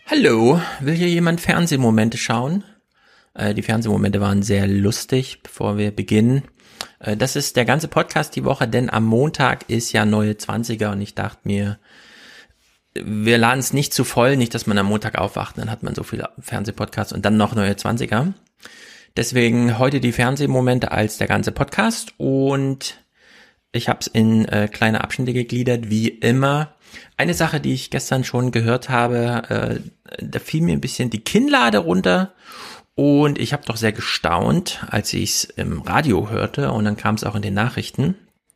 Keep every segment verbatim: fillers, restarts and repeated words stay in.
Hallo, will hier jemand Fernsehmomente schauen? Äh, die Fernsehmomente waren sehr lustig, bevor wir beginnen. Äh, das ist der ganze Podcast die Woche, denn am Montag ist ja neue Zwanziger und ich dachte mir, wir laden es nicht zu voll, nicht, dass man am Montag aufwacht, dann hat man so viele Fernsehpodcasts und dann noch neue Zwanziger. Deswegen heute die Fernsehmomente als der ganze Podcast und ich habe es in äh, kleine Abschnitte gegliedert, wie immer. Eine Sache, die ich gestern schon gehört habe, äh, da fiel mir ein bisschen die Kinnlade runter und ich habe doch sehr gestaunt, als ich es im Radio hörte und dann kam es auch in den Nachrichten.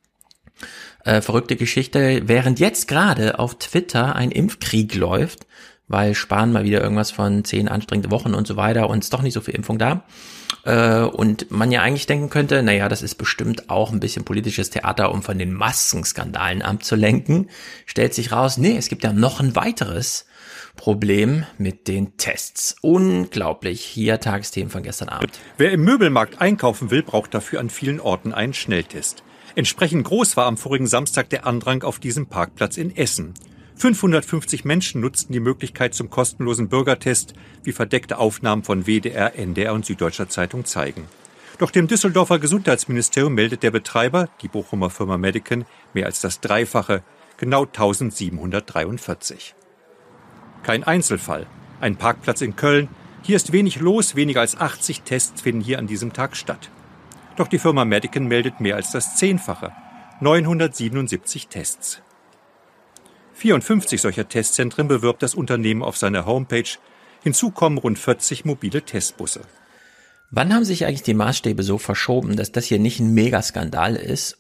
Äh, verrückte Geschichte, während jetzt gerade auf Twitter ein Impfkrieg läuft, weil Spahn mal wieder irgendwas von zehn anstrengende Wochen und so weiter und es doch nicht so viel Impfung da. Äh, und man ja eigentlich denken könnte, naja, das ist bestimmt auch ein bisschen politisches Theater, um von den Maskenskandalen abzulenken. Stellt sich raus, nee, es gibt ja noch ein weiteres Problem mit den Tests. Unglaublich. Hier Tagesthemen von gestern Abend. Wer im Möbelmarkt einkaufen will, braucht dafür an vielen Orten einen Schnelltest. Entsprechend groß war am vorigen Samstag der Andrang auf diesem Parkplatz in Essen. fünfhundertfünfzig Menschen nutzten die Möglichkeit zum kostenlosen Bürgertest, wie verdeckte Aufnahmen von W D R, N D R und Süddeutscher Zeitung zeigen. Doch dem Düsseldorfer Gesundheitsministerium meldet der Betreiber, die Bochumer Firma Medican, mehr als das Dreifache, genau eintausendsiebenhundertdreiundvierzig. Kein Einzelfall. Ein Parkplatz in Köln. Hier ist wenig los, weniger als achtzig Tests finden hier an diesem Tag statt. Doch die Firma Medican meldet mehr als das Zehnfache, neunhundertsiebenundsiebzig Tests. vierundfünfzig solcher Testzentren bewirbt das Unternehmen auf seiner Homepage. Hinzu kommen rund vierzig mobile Testbusse. Wann haben sich eigentlich die Maßstäbe so verschoben, dass das hier nicht ein Megaskandal ist?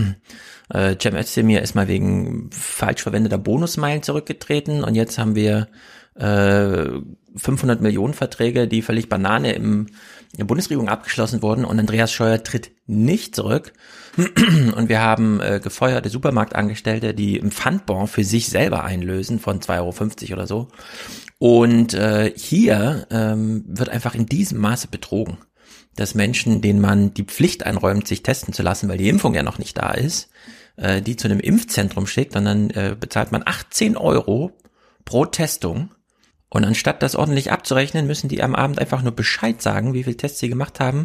äh, Cem Özdemir ist mal wegen falsch verwendeter Bonusmeilen zurückgetreten und jetzt haben wir äh, fünfhundert Millionen Verträge, die völlig Banane im, in der Bundesregierung abgeschlossen wurden und Andreas Scheuer tritt nicht zurück. Und wir haben äh, gefeuerte Supermarktangestellte, die im Pfandbon für sich selber einlösen von zwei Euro fünfzig oder so. Und äh, hier ähm, wird einfach in diesem Maße betrogen, dass Menschen, denen man die Pflicht einräumt, sich testen zu lassen, weil die Impfung ja noch nicht da ist, äh, die zu einem Impfzentrum schickt und dann äh, bezahlt man achtzehn Euro pro Testung. Und anstatt das ordentlich abzurechnen, müssen die am Abend einfach nur Bescheid sagen, wie viele Tests sie gemacht haben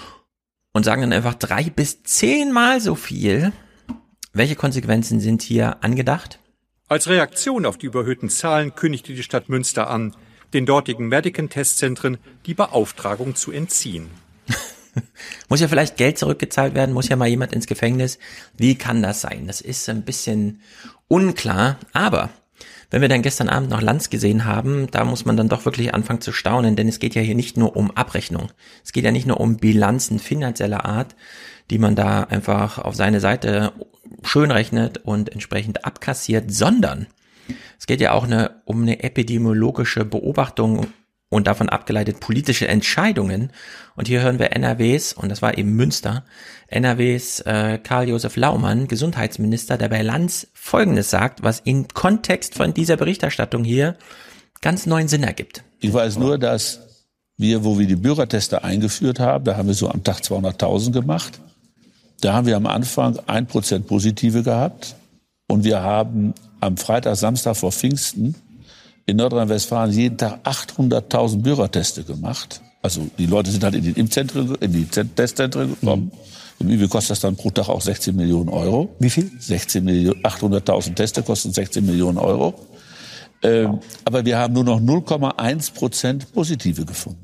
und sagen dann einfach drei bis zehnmal so viel. Welche Konsequenzen sind hier angedacht? Als Reaktion auf die überhöhten Zahlen kündigte die Stadt Münster an, den dortigen Medican-Testzentren die Beauftragung zu entziehen. Muss ja vielleicht Geld zurückgezahlt werden, muss ja mal jemand ins Gefängnis. Wie kann das sein? Das ist ein bisschen unklar, aber wenn wir dann gestern Abend noch Lanz gesehen haben, da muss man dann doch wirklich anfangen zu staunen, denn es geht ja hier nicht nur um Abrechnung. Es geht ja nicht nur um Bilanzen finanzieller Art, die man da einfach auf seine Seite schön rechnet und entsprechend abkassiert, sondern es geht ja auch eine, um eine epidemiologische Beobachtung und davon abgeleitet politische Entscheidungen. Und hier hören wir N R Ws, und das war eben Münster, N R Ws äh, Karl-Josef Laumann, Gesundheitsminister, der bei Lanz Folgendes sagt, was im Kontext von dieser Berichterstattung hier ganz neuen Sinn ergibt. Ich weiß nur, dass wir, wo wir die Bürgerteste eingeführt haben, da haben wir so am Tag zweihunderttausend gemacht, da haben wir am Anfang ein Prozent Positive gehabt und wir haben am Freitag, Samstag vor Pfingsten in Nordrhein-Westfalen jeden Tag achthunderttausend Bürgerteste gemacht. Also die Leute sind halt in die Impfzentren, in die Testzentren gekommen. Im Übrigen kostet das dann pro Tag auch sechzehn Millionen Euro. Wie viel? sechzehn Millionen, achthunderttausend Teste kosten sechzehn Millionen Euro. Ähm, aber wir haben nur noch null Komma eins Prozent Positive gefunden.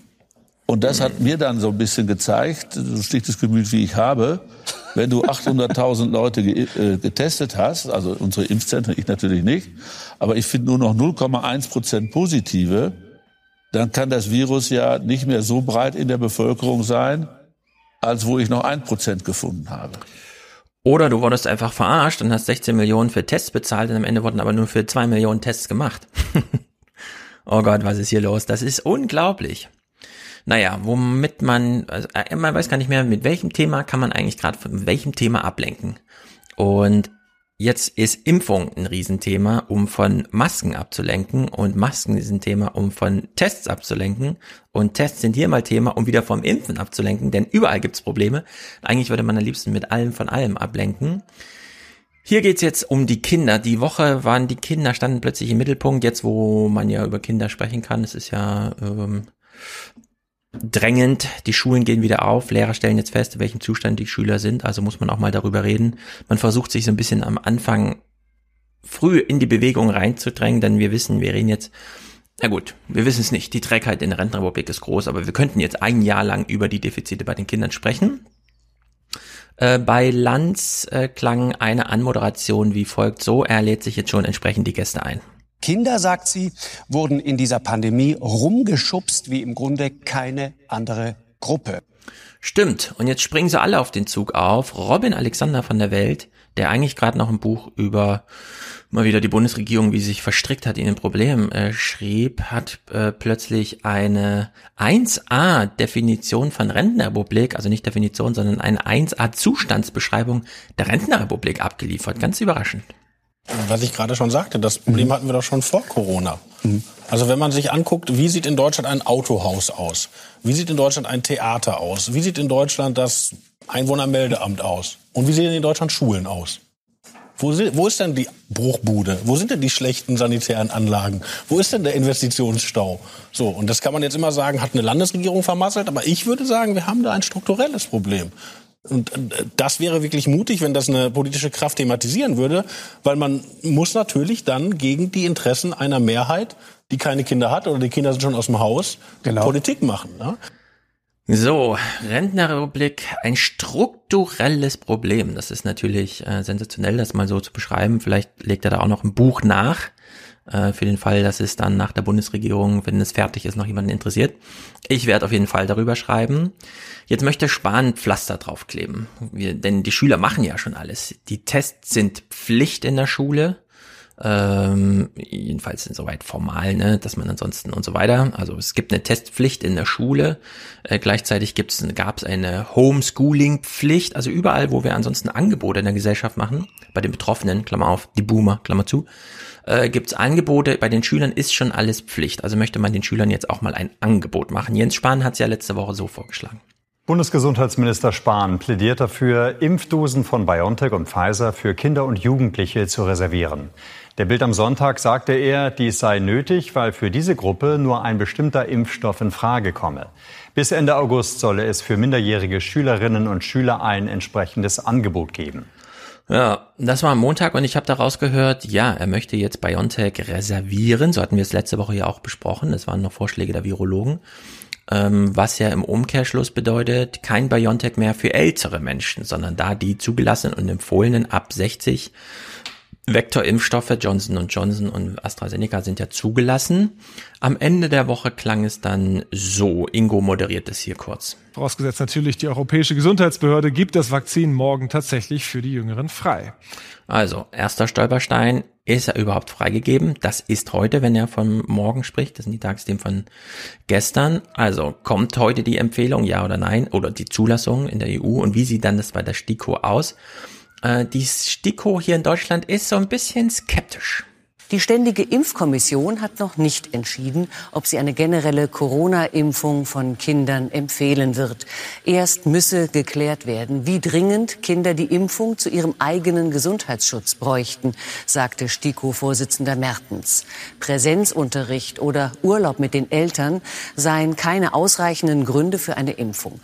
Und das hat mir dann so ein bisschen gezeigt, so schlichtes Gemüt wie ich habe, wenn du achthunderttausend Leute ge- äh, getestet hast, also unsere Impfzentren, ich natürlich nicht, aber ich finde nur noch null Komma eins Prozent Positive, dann kann das Virus ja nicht mehr so breit in der Bevölkerung sein, als wo ich noch ein Prozent gefunden habe. Oder du wurdest einfach verarscht und hast sechzehn Millionen für Tests bezahlt und am Ende wurden aber nur für zwei Millionen Tests gemacht. Oh Gott, was ist hier los? Das ist unglaublich. Naja, womit man, also man weiß gar nicht mehr, mit welchem Thema kann man eigentlich gerade von welchem Thema ablenken. Und jetzt ist Impfung ein Riesenthema, um von Masken abzulenken, und Masken ist ein Thema, um von Tests abzulenken, und Tests sind hier mal Thema, um wieder vom Impfen abzulenken, denn überall gibt's Probleme. Eigentlich würde man am liebsten mit allem von allem ablenken. Hier geht's jetzt um die Kinder. Die Woche waren die Kinder, standen plötzlich im Mittelpunkt, jetzt wo man ja über Kinder sprechen kann. Es ist ja ähm, drängend. Die Schulen gehen wieder auf. Lehrer stellen jetzt fest, in welchem Zustand die Schüler sind. Also muss man auch mal darüber reden. Man versucht sich so ein bisschen am Anfang früh in die Bewegung reinzudrängen, denn wir wissen, wir reden jetzt, na gut, wir wissen es nicht. Die Trägheit in der Rentenrepublik ist groß, aber wir könnten jetzt ein Jahr lang über die Defizite bei den Kindern sprechen. Äh, bei Lanz äh, klang eine Anmoderation wie folgt so, er lädt sich jetzt schon entsprechend die Gäste ein. Kinder, sagt sie, wurden in dieser Pandemie rumgeschubst wie im Grunde keine andere Gruppe. Stimmt, und jetzt springen sie alle auf den Zug auf. Robin Alexander von der Welt, der eigentlich gerade noch ein Buch über mal wieder die Bundesregierung, wie sie sich verstrickt hat in den Problemen, äh, schrieb, hat äh, plötzlich eine eins A Definition von Rentenrepublik, also nicht Definition, sondern eine eins A Zustandsbeschreibung der Rentenrepublik abgeliefert. Ganz überraschend. Was ich gerade schon sagte, das Problem hatten wir doch schon vor Corona. Mhm. Also wenn man sich anguckt, wie sieht in Deutschland ein Autohaus aus? Wie sieht in Deutschland ein Theater aus? Wie sieht in Deutschland das Einwohnermeldeamt aus? Und wie sehen in Deutschland Schulen aus? Wo, wo ist denn die Bruchbude? Wo sind denn die schlechten sanitären Anlagen? Wo ist denn der Investitionsstau? So, und das kann man jetzt immer sagen, hat eine Landesregierung vermasselt, aber ich würde sagen, wir haben da ein strukturelles Problem. Und das wäre wirklich mutig, wenn das eine politische Kraft thematisieren würde, weil man muss natürlich dann gegen die Interessen einer Mehrheit, die keine Kinder hat oder die Kinder sind schon aus dem Haus, genau. Politik machen. Ne? So, Rentenrepublik, ein strukturelles Problem. Das ist natürlich äh, sensationell, das mal so zu beschreiben. Vielleicht legt er da auch noch ein Buch nach, äh, für den Fall, dass es dann nach der Bundesregierung, wenn es fertig ist, noch jemanden interessiert. Ich werde auf jeden Fall darüber schreiben. Jetzt möchte Spahn Pflaster draufkleben, Wir, denn die Schüler machen ja schon alles. Die Tests sind Pflicht in der Schule. Ähm, jedenfalls insoweit formal, ne, dass man ansonsten und so weiter. Also es gibt eine Testpflicht in der Schule. Äh, gleichzeitig gibt's, gab es eine Homeschooling-Pflicht. Also überall, wo wir ansonsten Angebote in der Gesellschaft machen, bei den Betroffenen, Klammer auf, die Boomer, Klammer zu, äh, gibt's Angebote. Bei den Schülern ist schon alles Pflicht. Also möchte man den Schülern jetzt auch mal ein Angebot machen. Jens Spahn hat's ja letzte Woche so vorgeschlagen. Bundesgesundheitsminister Spahn plädiert dafür, Impfdosen von BioNTech und Pfizer für Kinder und Jugendliche zu reservieren. Der Bild am Sonntag sagte er, dies sei nötig, weil für diese Gruppe nur ein bestimmter Impfstoff in Frage komme. Bis Ende August solle es für minderjährige Schülerinnen und Schüler ein entsprechendes Angebot geben. Ja, das war am Montag und ich habe daraus gehört, ja, er möchte jetzt BioNTech reservieren. So hatten wir es letzte Woche ja auch besprochen. Das waren noch Vorschläge der Virologen. Ähm, was ja im Umkehrschluss bedeutet, kein BioNTech mehr für ältere Menschen, sondern da die zugelassenen und empfohlenen ab sechzig Vektorimpfstoffe, Johnson und Johnson und AstraZeneca sind ja zugelassen. Am Ende der Woche klang es dann so. Ingo moderiert es hier kurz. Vorausgesetzt natürlich, die Europäische Gesundheitsbehörde gibt das Vakzin morgen tatsächlich für die Jüngeren frei. Also, erster Stolperstein, ist er überhaupt freigegeben? Das ist heute, wenn er von morgen spricht. Das sind die Tagesthemen von gestern. Also, kommt heute die Empfehlung, ja oder nein? Oder die Zulassung in der E U? Und wie sieht dann das bei der STIKO aus? Äh, die STIKO hier in Deutschland ist so ein bisschen skeptisch. Die Ständige Impfkommission hat noch nicht entschieden, ob sie eine generelle Corona-Impfung von Kindern empfehlen wird. Erst müsse geklärt werden, wie dringend Kinder die Impfung zu ihrem eigenen Gesundheitsschutz bräuchten, sagte STIKO-Vorsitzender Mertens. Präsenzunterricht oder Urlaub mit den Eltern seien keine ausreichenden Gründe für eine Impfung.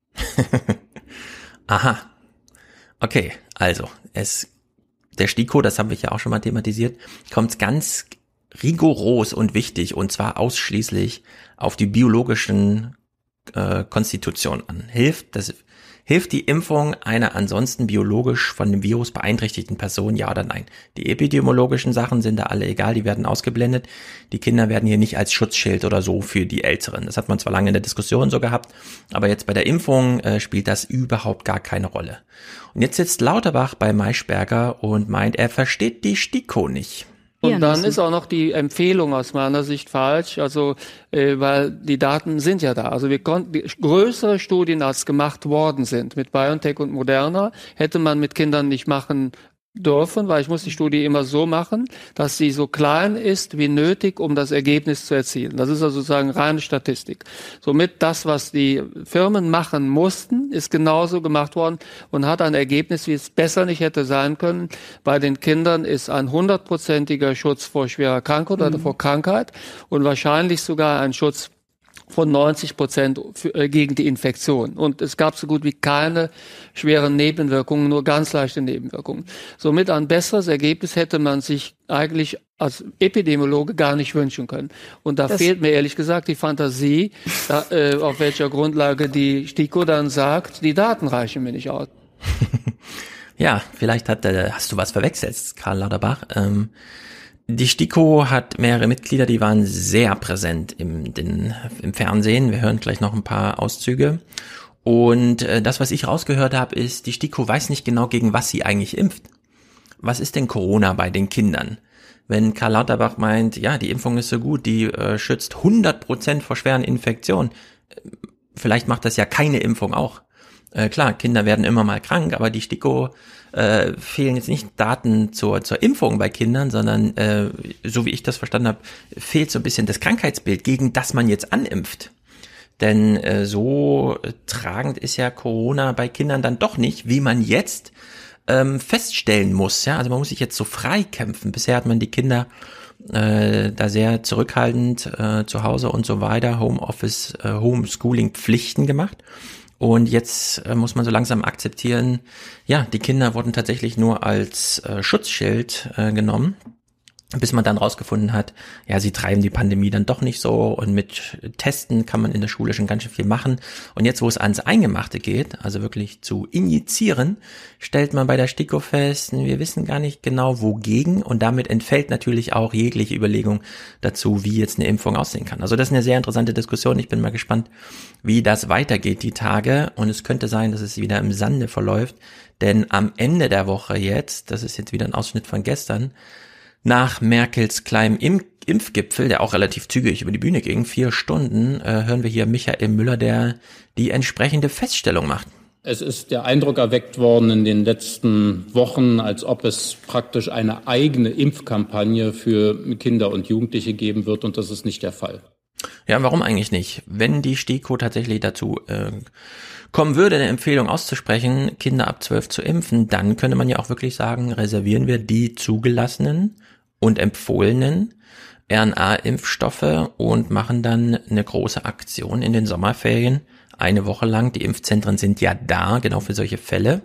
Aha. Okay, also es der STIKO, das haben wir ja auch schon mal thematisiert, kommt ganz rigoros und wichtig und zwar ausschließlich auf die biologischen äh, Konstitutionen an. Hilft das hilft die Impfung einer ansonsten biologisch von dem Virus beeinträchtigten Person, ja oder nein? Die epidemiologischen Sachen sind da alle egal, die werden ausgeblendet. Die Kinder werden hier nicht als Schutzschild oder so für die Älteren. Das hat man zwar lange in der Diskussion so gehabt, aber jetzt bei der Impfung äh, spielt das überhaupt gar keine Rolle. Und jetzt sitzt Lauterbach bei Maischberger und meint, er versteht die STIKO nicht. Und dann ist auch noch die Empfehlung aus meiner Sicht falsch, also äh, weil die Daten sind ja da. Also wir konnten die größere Studien, als gemacht worden sind mit BioNTech und Moderna, hätte man mit Kindern nicht machen dürfen, weil ich muss die Studie immer so machen, dass sie so klein ist wie nötig, um das Ergebnis zu erzielen. Das ist also sozusagen reine Statistik. Somit das, was die Firmen machen mussten, ist genauso gemacht worden und hat ein Ergebnis, wie es besser nicht hätte sein können. Bei den Kindern ist ein hundertprozentiger Schutz vor schwerer Krankheit mhm. oder vor Krankheit und wahrscheinlich sogar ein Schutz von neunzig Prozent für, äh, gegen die Infektion. Und es gab so gut wie keine schweren Nebenwirkungen, nur ganz leichte Nebenwirkungen. Somit ein besseres Ergebnis hätte man sich eigentlich als Epidemiologe gar nicht wünschen können. Und da das fehlt mir ehrlich gesagt die Fantasie, da, äh, auf welcher Grundlage die STIKO dann sagt, die Daten reichen mir nicht aus. Ja, vielleicht hat, äh, hast du was verwechselt, Karl Lauterbach. Ähm, Die STIKO hat mehrere Mitglieder, die waren sehr präsent im, den, im Fernsehen. Wir hören gleich noch ein paar Auszüge. Und äh, das, was ich rausgehört habe, ist, die STIKO weiß nicht genau, gegen was sie eigentlich impft. Was ist denn Corona bei den Kindern? Wenn Karl Lauterbach meint, ja, die Impfung ist so gut, die äh, schützt hundert Prozent vor schweren Infektionen. Vielleicht macht das ja keine Impfung auch. Äh, klar, Kinder werden immer mal krank, aber die STIKO äh, fehlen jetzt nicht Daten zur zur Impfung bei Kindern, sondern äh, so wie ich das verstanden habe, fehlt so ein bisschen das Krankheitsbild, gegen das man jetzt animpft. Denn äh, so tragend ist ja Corona bei Kindern dann doch nicht, wie man jetzt ähm, feststellen muss. Ja, also man muss sich jetzt so frei kämpfen. Bisher hat man die Kinder äh, da sehr zurückhaltend äh, zu Hause und so weiter, Homeoffice, äh, Homeschooling Pflichten gemacht. Und jetzt äh, muss man so langsam akzeptieren, ja, die Kinder wurden tatsächlich nur als äh, Schutzschild äh, genommen, bis man dann rausgefunden hat, ja, sie treiben die Pandemie dann doch nicht so und mit Testen kann man in der Schule schon ganz schön viel machen. Und jetzt, wo es ans Eingemachte geht, also wirklich zu injizieren, stellt man bei der STIKO fest, wir wissen gar nicht genau wogegen und damit entfällt natürlich auch jegliche Überlegung dazu, wie jetzt eine Impfung aussehen kann. Also das ist eine sehr interessante Diskussion. Ich bin mal gespannt, wie das weitergeht die Tage und es könnte sein, dass es wieder im Sande verläuft, denn am Ende der Woche jetzt, das ist jetzt wieder ein Ausschnitt von gestern, nach Merkels kleinem Impf- Impfgipfel, der auch relativ zügig über die Bühne ging, vier Stunden, äh, hören wir hier Michael Müller, der die entsprechende Feststellung macht. Es ist der Eindruck erweckt worden in den letzten Wochen, als ob es praktisch eine eigene Impfkampagne für Kinder und Jugendliche geben wird, und das ist nicht der Fall. Ja, warum eigentlich nicht? Wenn die STIKO tatsächlich dazu äh, kommen würde, eine Empfehlung auszusprechen, Kinder ab zwölf zu impfen, dann könnte man ja auch wirklich sagen, reservieren wir die zugelassenen und empfohlenen R N A-Impfstoffe und machen dann eine große Aktion in den Sommerferien, eine Woche lang. Die Impfzentren sind ja da, genau für solche Fälle.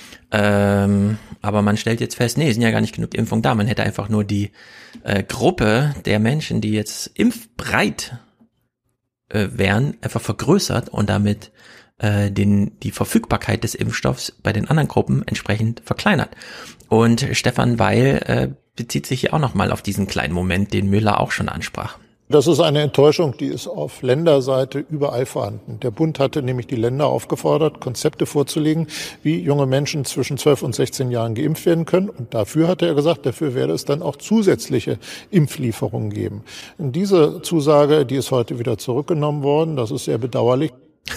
Ähm, aber man stellt jetzt fest, nee, es sind ja gar nicht genug Impfungen da. Man hätte einfach nur die äh, Gruppe der Menschen, die jetzt impfbereit äh, wären, einfach vergrößert und damit äh, den die Verfügbarkeit des Impfstoffs bei den anderen Gruppen entsprechend verkleinert. Und Stefan Weil äh, bezieht sich hier auch nochmal auf diesen kleinen Moment, den Müller auch schon ansprach. Das ist eine Enttäuschung, die ist auf Länderseite überall vorhanden. Der Bund hatte nämlich die Länder aufgefordert, Konzepte vorzulegen, wie junge Menschen zwischen zwölf und sechzehn Jahren geimpft werden können. Und dafür hatte er gesagt, dafür werde es dann auch zusätzliche Impflieferungen geben. Und diese Zusage, die ist heute wieder zurückgenommen worden. Das ist sehr bedauerlich.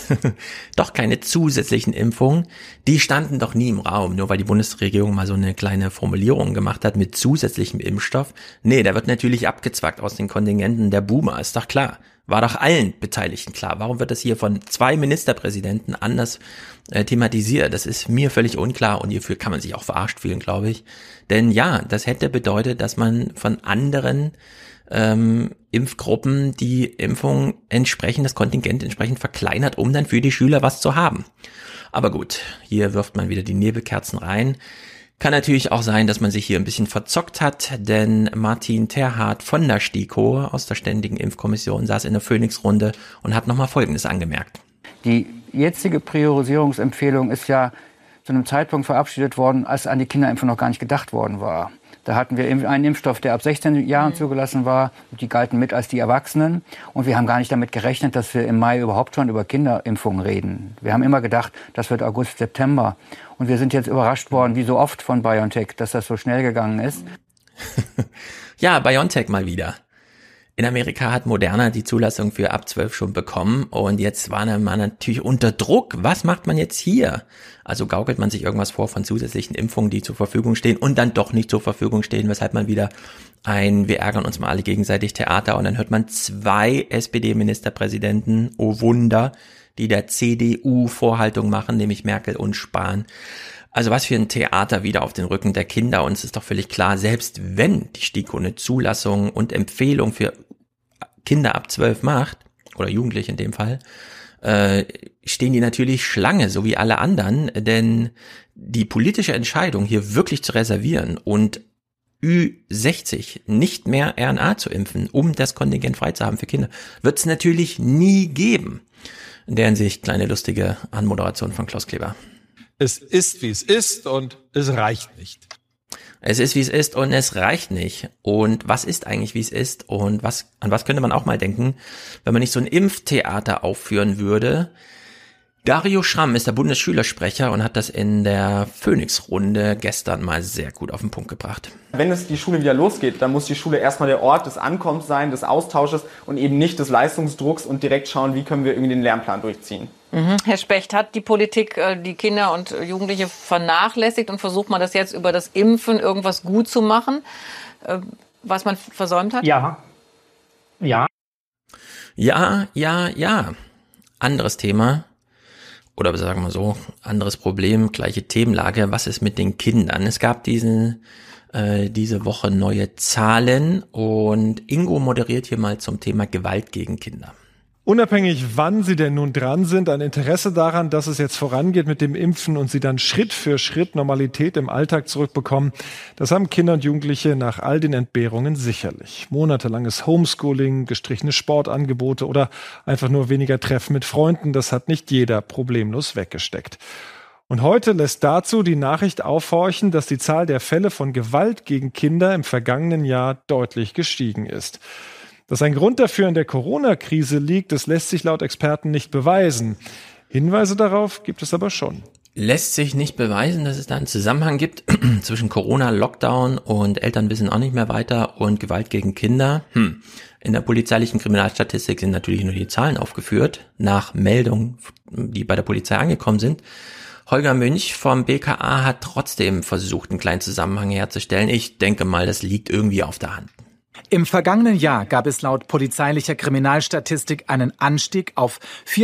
Doch keine zusätzlichen Impfungen, die standen doch nie im Raum, nur weil die Bundesregierung mal so eine kleine Formulierung gemacht hat mit zusätzlichem Impfstoff. Nee, der wird natürlich abgezwackt aus den Kontingenten der Boomer, ist doch klar. War doch allen Beteiligten klar. Warum wird das hier von zwei Ministerpräsidenten anders äh, thematisiert? Das ist mir völlig unklar und hierfür kann man sich auch verarscht fühlen, glaube ich. Denn ja, das hätte bedeutet, dass man von anderen ähm, Impfgruppen die Impfung entsprechend, das Kontingent entsprechend verkleinert, um dann für die Schüler was zu haben. Aber gut, hier wirft man wieder die Nebelkerzen rein. Kann natürlich auch sein, dass man sich hier ein bisschen verzockt hat, denn Martin Terhardt von der STIKO aus der Ständigen Impfkommission saß in der Phoenix-Runde und hat nochmal Folgendes angemerkt. Die jetzige Priorisierungsempfehlung ist ja zu einem Zeitpunkt verabschiedet worden, als an die Kinderimpfung noch gar nicht gedacht worden war. Da hatten wir einen Impfstoff, der ab sechzehn Jahren zugelassen war. Die galten mit als die Erwachsenen. Und wir haben gar nicht damit gerechnet, dass wir im Mai überhaupt schon über Kinderimpfungen reden. Wir haben immer gedacht, das wird August, September. Und wir sind jetzt überrascht worden, wie so oft von BioNTech, dass das so schnell gegangen ist. Ja, BioNTech mal wieder. In Amerika hat Moderna die Zulassung für ab zwölf schon bekommen und jetzt war man natürlich unter Druck. Was macht man jetzt hier? Also gaukelt man sich irgendwas vor von zusätzlichen Impfungen, die zur Verfügung stehen und dann doch nicht zur Verfügung stehen, weshalb man wieder ein wir ärgern uns mal alle gegenseitig Theater und dann hört man zwei S P D-Ministerpräsidenten, oh Wunder, die der C D U Vorhaltung machen, nämlich Merkel und Spahn. Also was für ein Theater wieder auf den Rücken der Kinder. Und es ist doch völlig klar, selbst wenn die STIKO eine Zulassung und Empfehlung für Kinder ab zwölf macht, oder Jugendliche in dem Fall, äh, stehen die natürlich Schlange, so wie alle anderen. Denn die politische Entscheidung, hier wirklich zu reservieren und Ü sechzig nicht mehr R N A zu impfen, um das Kontingent frei zu haben für Kinder, wird es natürlich nie geben. In der Hinsicht kleine lustige Anmoderation von Klaus Kleber. Es ist, wie es ist und es reicht nicht. Es ist, wie es ist und es reicht nicht. Und was ist eigentlich, wie es ist? Und was, an was könnte man auch mal denken, wenn man nicht so ein Impftheater aufführen würde? Dario Schramm ist der Bundesschülersprecher und hat das in der Phoenix-Runde gestern mal sehr gut auf den Punkt gebracht. Wenn es die Schule wieder losgeht, dann muss die Schule erstmal der Ort des Ankommens sein, des Austausches und eben nicht des Leistungsdrucks und direkt schauen, wie können wir irgendwie den Lernplan durchziehen. Mhm. Herr Specht, hat die Politik äh, die Kinder und Jugendliche vernachlässigt und versucht man das jetzt über das Impfen irgendwas gut zu machen, äh, was man versäumt hat? Ja. Ja. Ja, ja, ja. Anderes Thema. Oder sagen wir so, anderes Problem, gleiche Themenlage. Was ist mit den Kindern? Es gab diesen, äh, diese Woche neue Zahlen und Ingo moderiert hier mal zum Thema Gewalt gegen Kinder. Unabhängig, wann sie denn nun dran sind, ein Interesse daran, dass es jetzt vorangeht mit dem Impfen und sie dann Schritt für Schritt Normalität im Alltag zurückbekommen, das haben Kinder und Jugendliche nach all den Entbehrungen sicherlich. Monatelanges Homeschooling, gestrichene Sportangebote oder einfach nur weniger Treffen mit Freunden, das hat nicht jeder problemlos weggesteckt. Und heute lässt dazu die Nachricht aufhorchen, dass die Zahl der Fälle von Gewalt gegen Kinder im vergangenen Jahr deutlich gestiegen ist. Dass ein Grund dafür in der Corona-Krise liegt, das lässt sich laut Experten nicht beweisen. Hinweise darauf gibt es aber schon. Lässt sich nicht beweisen, dass es da einen Zusammenhang gibt zwischen Corona, Lockdown und Eltern wissen auch nicht mehr weiter und Gewalt gegen Kinder. Hm. In der polizeilichen Kriminalstatistik sind natürlich nur die Zahlen aufgeführt, nach Meldungen, die bei der Polizei angekommen sind. Holger Münch vom B K A hat trotzdem versucht, einen kleinen Zusammenhang herzustellen. Ich denke mal, das liegt irgendwie auf der Hand. Im vergangenen Jahr gab es laut polizeilicher Kriminalstatistik einen Anstieg auf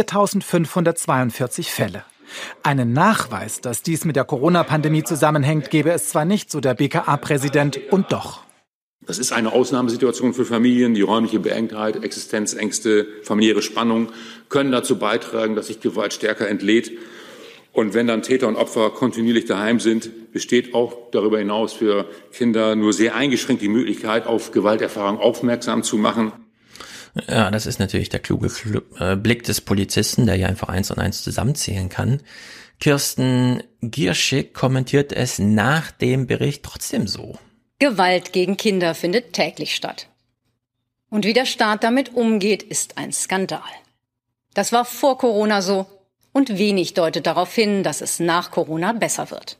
viertausendfünfhundertzweiundvierzig Fälle. Einen Nachweis, dass dies mit der Corona-Pandemie zusammenhängt, gebe es zwar nicht, so der B K A-Präsident, und doch. Das ist eine Ausnahmesituation für Familien. Die räumliche Beengtheit, Existenzängste, familiäre Spannung können dazu beitragen, dass sich Gewalt stärker entlädt. Und wenn dann Täter und Opfer kontinuierlich daheim sind, besteht auch darüber hinaus für Kinder nur sehr eingeschränkt die Möglichkeit, auf Gewalterfahrung aufmerksam zu machen. Ja, das ist natürlich der kluge Blick des Polizisten, der ja einfach eins und eins zusammenzählen kann. Kirsten Gierschig kommentiert es nach dem Bericht trotzdem so. Gewalt gegen Kinder findet täglich statt. Und wie der Staat damit umgeht, ist ein Skandal. Das war vor Corona so. Und wenig deutet darauf hin, dass es nach Corona besser wird.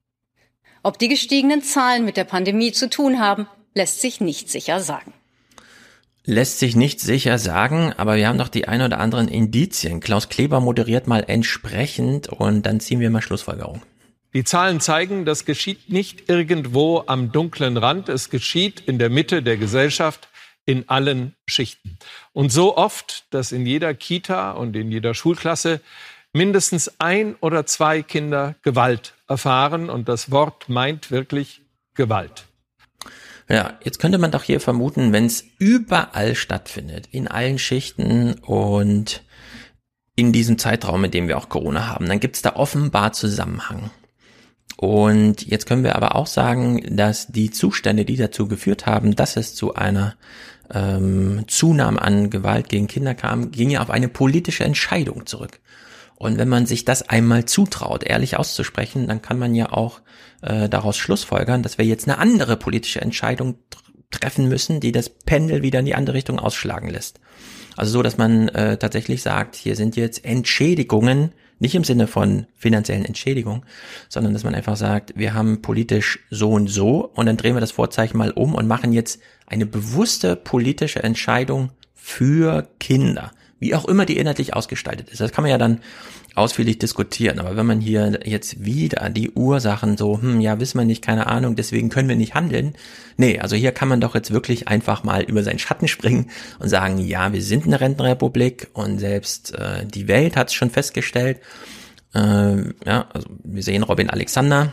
Ob die gestiegenen Zahlen mit der Pandemie zu tun haben, lässt sich nicht sicher sagen. Lässt sich nicht sicher sagen, aber wir haben doch die ein oder anderen Indizien. Klaus Kleber moderiert mal entsprechend und dann ziehen wir mal Schlussfolgerung. Die Zahlen zeigen, das geschieht nicht irgendwo am dunklen Rand. Es geschieht in der Mitte der Gesellschaft, in allen Schichten. Und so oft, dass in jeder Kita und in jeder Schulklasse mindestens ein oder zwei Kinder Gewalt erfahren. Und das Wort meint wirklich Gewalt. Ja, jetzt könnte man doch hier vermuten, wenn es überall stattfindet, in allen Schichten und in diesem Zeitraum, in dem wir auch Corona haben, dann gibt es da offenbar Zusammenhang. Und jetzt können wir aber auch sagen, dass die Zustände, die dazu geführt haben, dass es zu einer ähm, Zunahme an Gewalt gegen Kinder kam, ging ja auf eine politische Entscheidung zurück. Und wenn man sich das einmal zutraut, ehrlich auszusprechen, dann kann man ja auch äh, daraus schlussfolgern, dass wir jetzt eine andere politische Entscheidung treffen müssen, die das Pendel wieder in die andere Richtung ausschlagen lässt. Also so, dass man äh, tatsächlich sagt, hier sind jetzt Entschädigungen Nicht im Sinne von finanziellen Entschädigung, sondern dass man einfach sagt, wir haben politisch so und so und dann drehen wir das Vorzeichen mal um und machen jetzt eine bewusste politische Entscheidung für Kinder. Wie auch immer die inhaltlich ausgestaltet ist. Das kann man ja dann ausführlich diskutieren. Aber wenn man hier jetzt wieder die Ursachen so, hm, ja, wissen wir nicht, keine Ahnung, deswegen können wir nicht handeln. Nee, also hier kann man doch jetzt wirklich einfach mal über seinen Schatten springen und sagen, ja, wir sind eine Rentenrepublik und selbst äh, die Welt hat es schon festgestellt. Äh, ja, also wir sehen Robin Alexander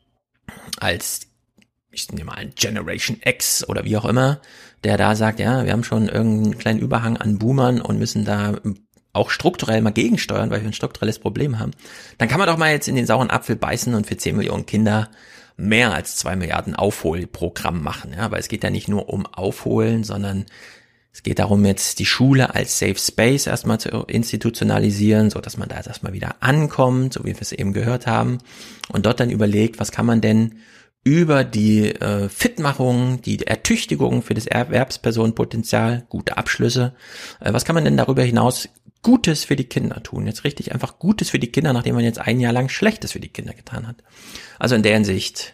als, ich nehme mal Generation X oder wie auch immer, der da sagt, ja, wir haben schon irgendeinen kleinen Überhang an Boomern und müssen da auch strukturell mal gegensteuern, weil wir ein strukturelles Problem haben, dann kann man doch mal jetzt in den sauren Apfel beißen und für zehn Millionen Kinder mehr als zwei Milliarden Aufholprogramm machen. Ja, weil es geht ja nicht nur um Aufholen, sondern es geht darum, jetzt die Schule als Safe Space erstmal zu institutionalisieren, so dass man da jetzt erstmal wieder ankommt, so wie wir es eben gehört haben, und dort dann überlegt, was kann man denn über die äh, Fitmachung, die Ertüchtigung für das Erwerbspersonenpotenzial, gute Abschlüsse, äh, was kann man denn darüber hinaus Gutes für die Kinder tun? Jetzt richtig einfach Gutes für die Kinder, nachdem man jetzt ein Jahr lang Schlechtes für die Kinder getan hat. Also in der Hinsicht,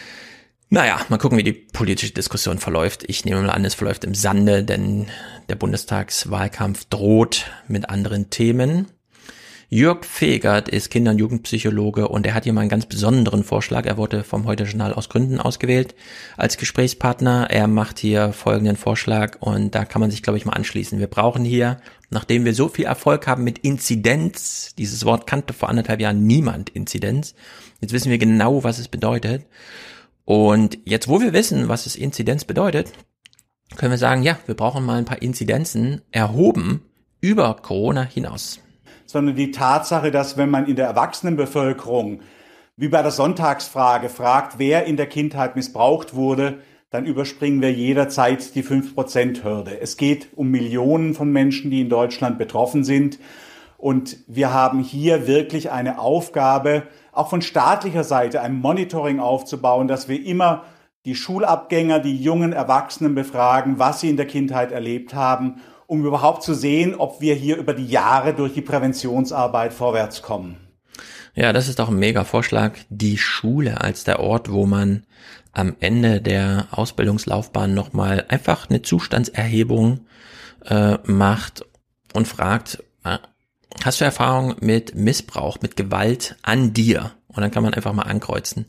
naja, mal gucken, wie die politische Diskussion verläuft. Ich nehme mal an, es verläuft im Sande, denn der Bundestagswahlkampf droht mit anderen Themen. Jörg Fegert ist Kinder- und Jugendpsychologe und er hat hier mal einen ganz besonderen Vorschlag. Er wurde vom Heute-Journal aus Gründen ausgewählt als Gesprächspartner. Er macht hier folgenden Vorschlag und da kann man sich, glaube ich, mal anschließen. Wir brauchen hier, nachdem wir so viel Erfolg haben mit Inzidenz, dieses Wort kannte vor anderthalb Jahren niemand, Inzidenz. Jetzt wissen wir genau, was es bedeutet. Und jetzt, wo wir wissen, was es Inzidenz bedeutet, können wir sagen, ja, wir brauchen mal ein paar Inzidenzen erhoben über Corona hinaus. Sondern die Tatsache, dass wenn man in der Erwachsenenbevölkerung, wie bei der Sonntagsfrage, fragt, wer in der Kindheit missbraucht wurde, dann überspringen wir jederzeit die fünf Prozent Hürde. Es geht um Millionen von Menschen, die in Deutschland betroffen sind. Und wir haben hier wirklich eine Aufgabe, auch von staatlicher Seite ein Monitoring aufzubauen, dass wir immer die Schulabgänger, die jungen Erwachsenen befragen, was sie in der Kindheit erlebt haben, um überhaupt zu sehen, ob wir hier über die Jahre durch die Präventionsarbeit vorwärts kommen. Ja, das ist doch ein mega Vorschlag. Die Schule als der Ort, wo man am Ende der Ausbildungslaufbahn nochmal einfach eine Zustandserhebung äh, macht und fragt, äh, hast du Erfahrung mit Missbrauch, mit Gewalt an dir? Und dann kann man einfach mal ankreuzen.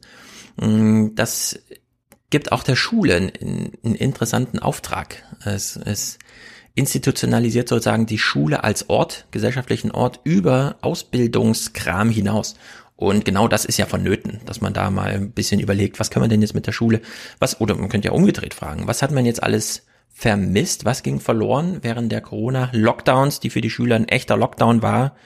Das gibt auch der Schule einen, einen interessanten Auftrag. Es ist institutionalisiert sozusagen die Schule als Ort, gesellschaftlichen Ort über Ausbildungskram hinaus. Und genau das ist ja vonnöten, dass man da mal ein bisschen überlegt, was kann man denn jetzt mit der Schule, was, oder man könnte ja umgedreht fragen, was hat man jetzt alles vermisst, was ging verloren während der Corona-Lockdowns, die für die Schüler ein echter Lockdown war.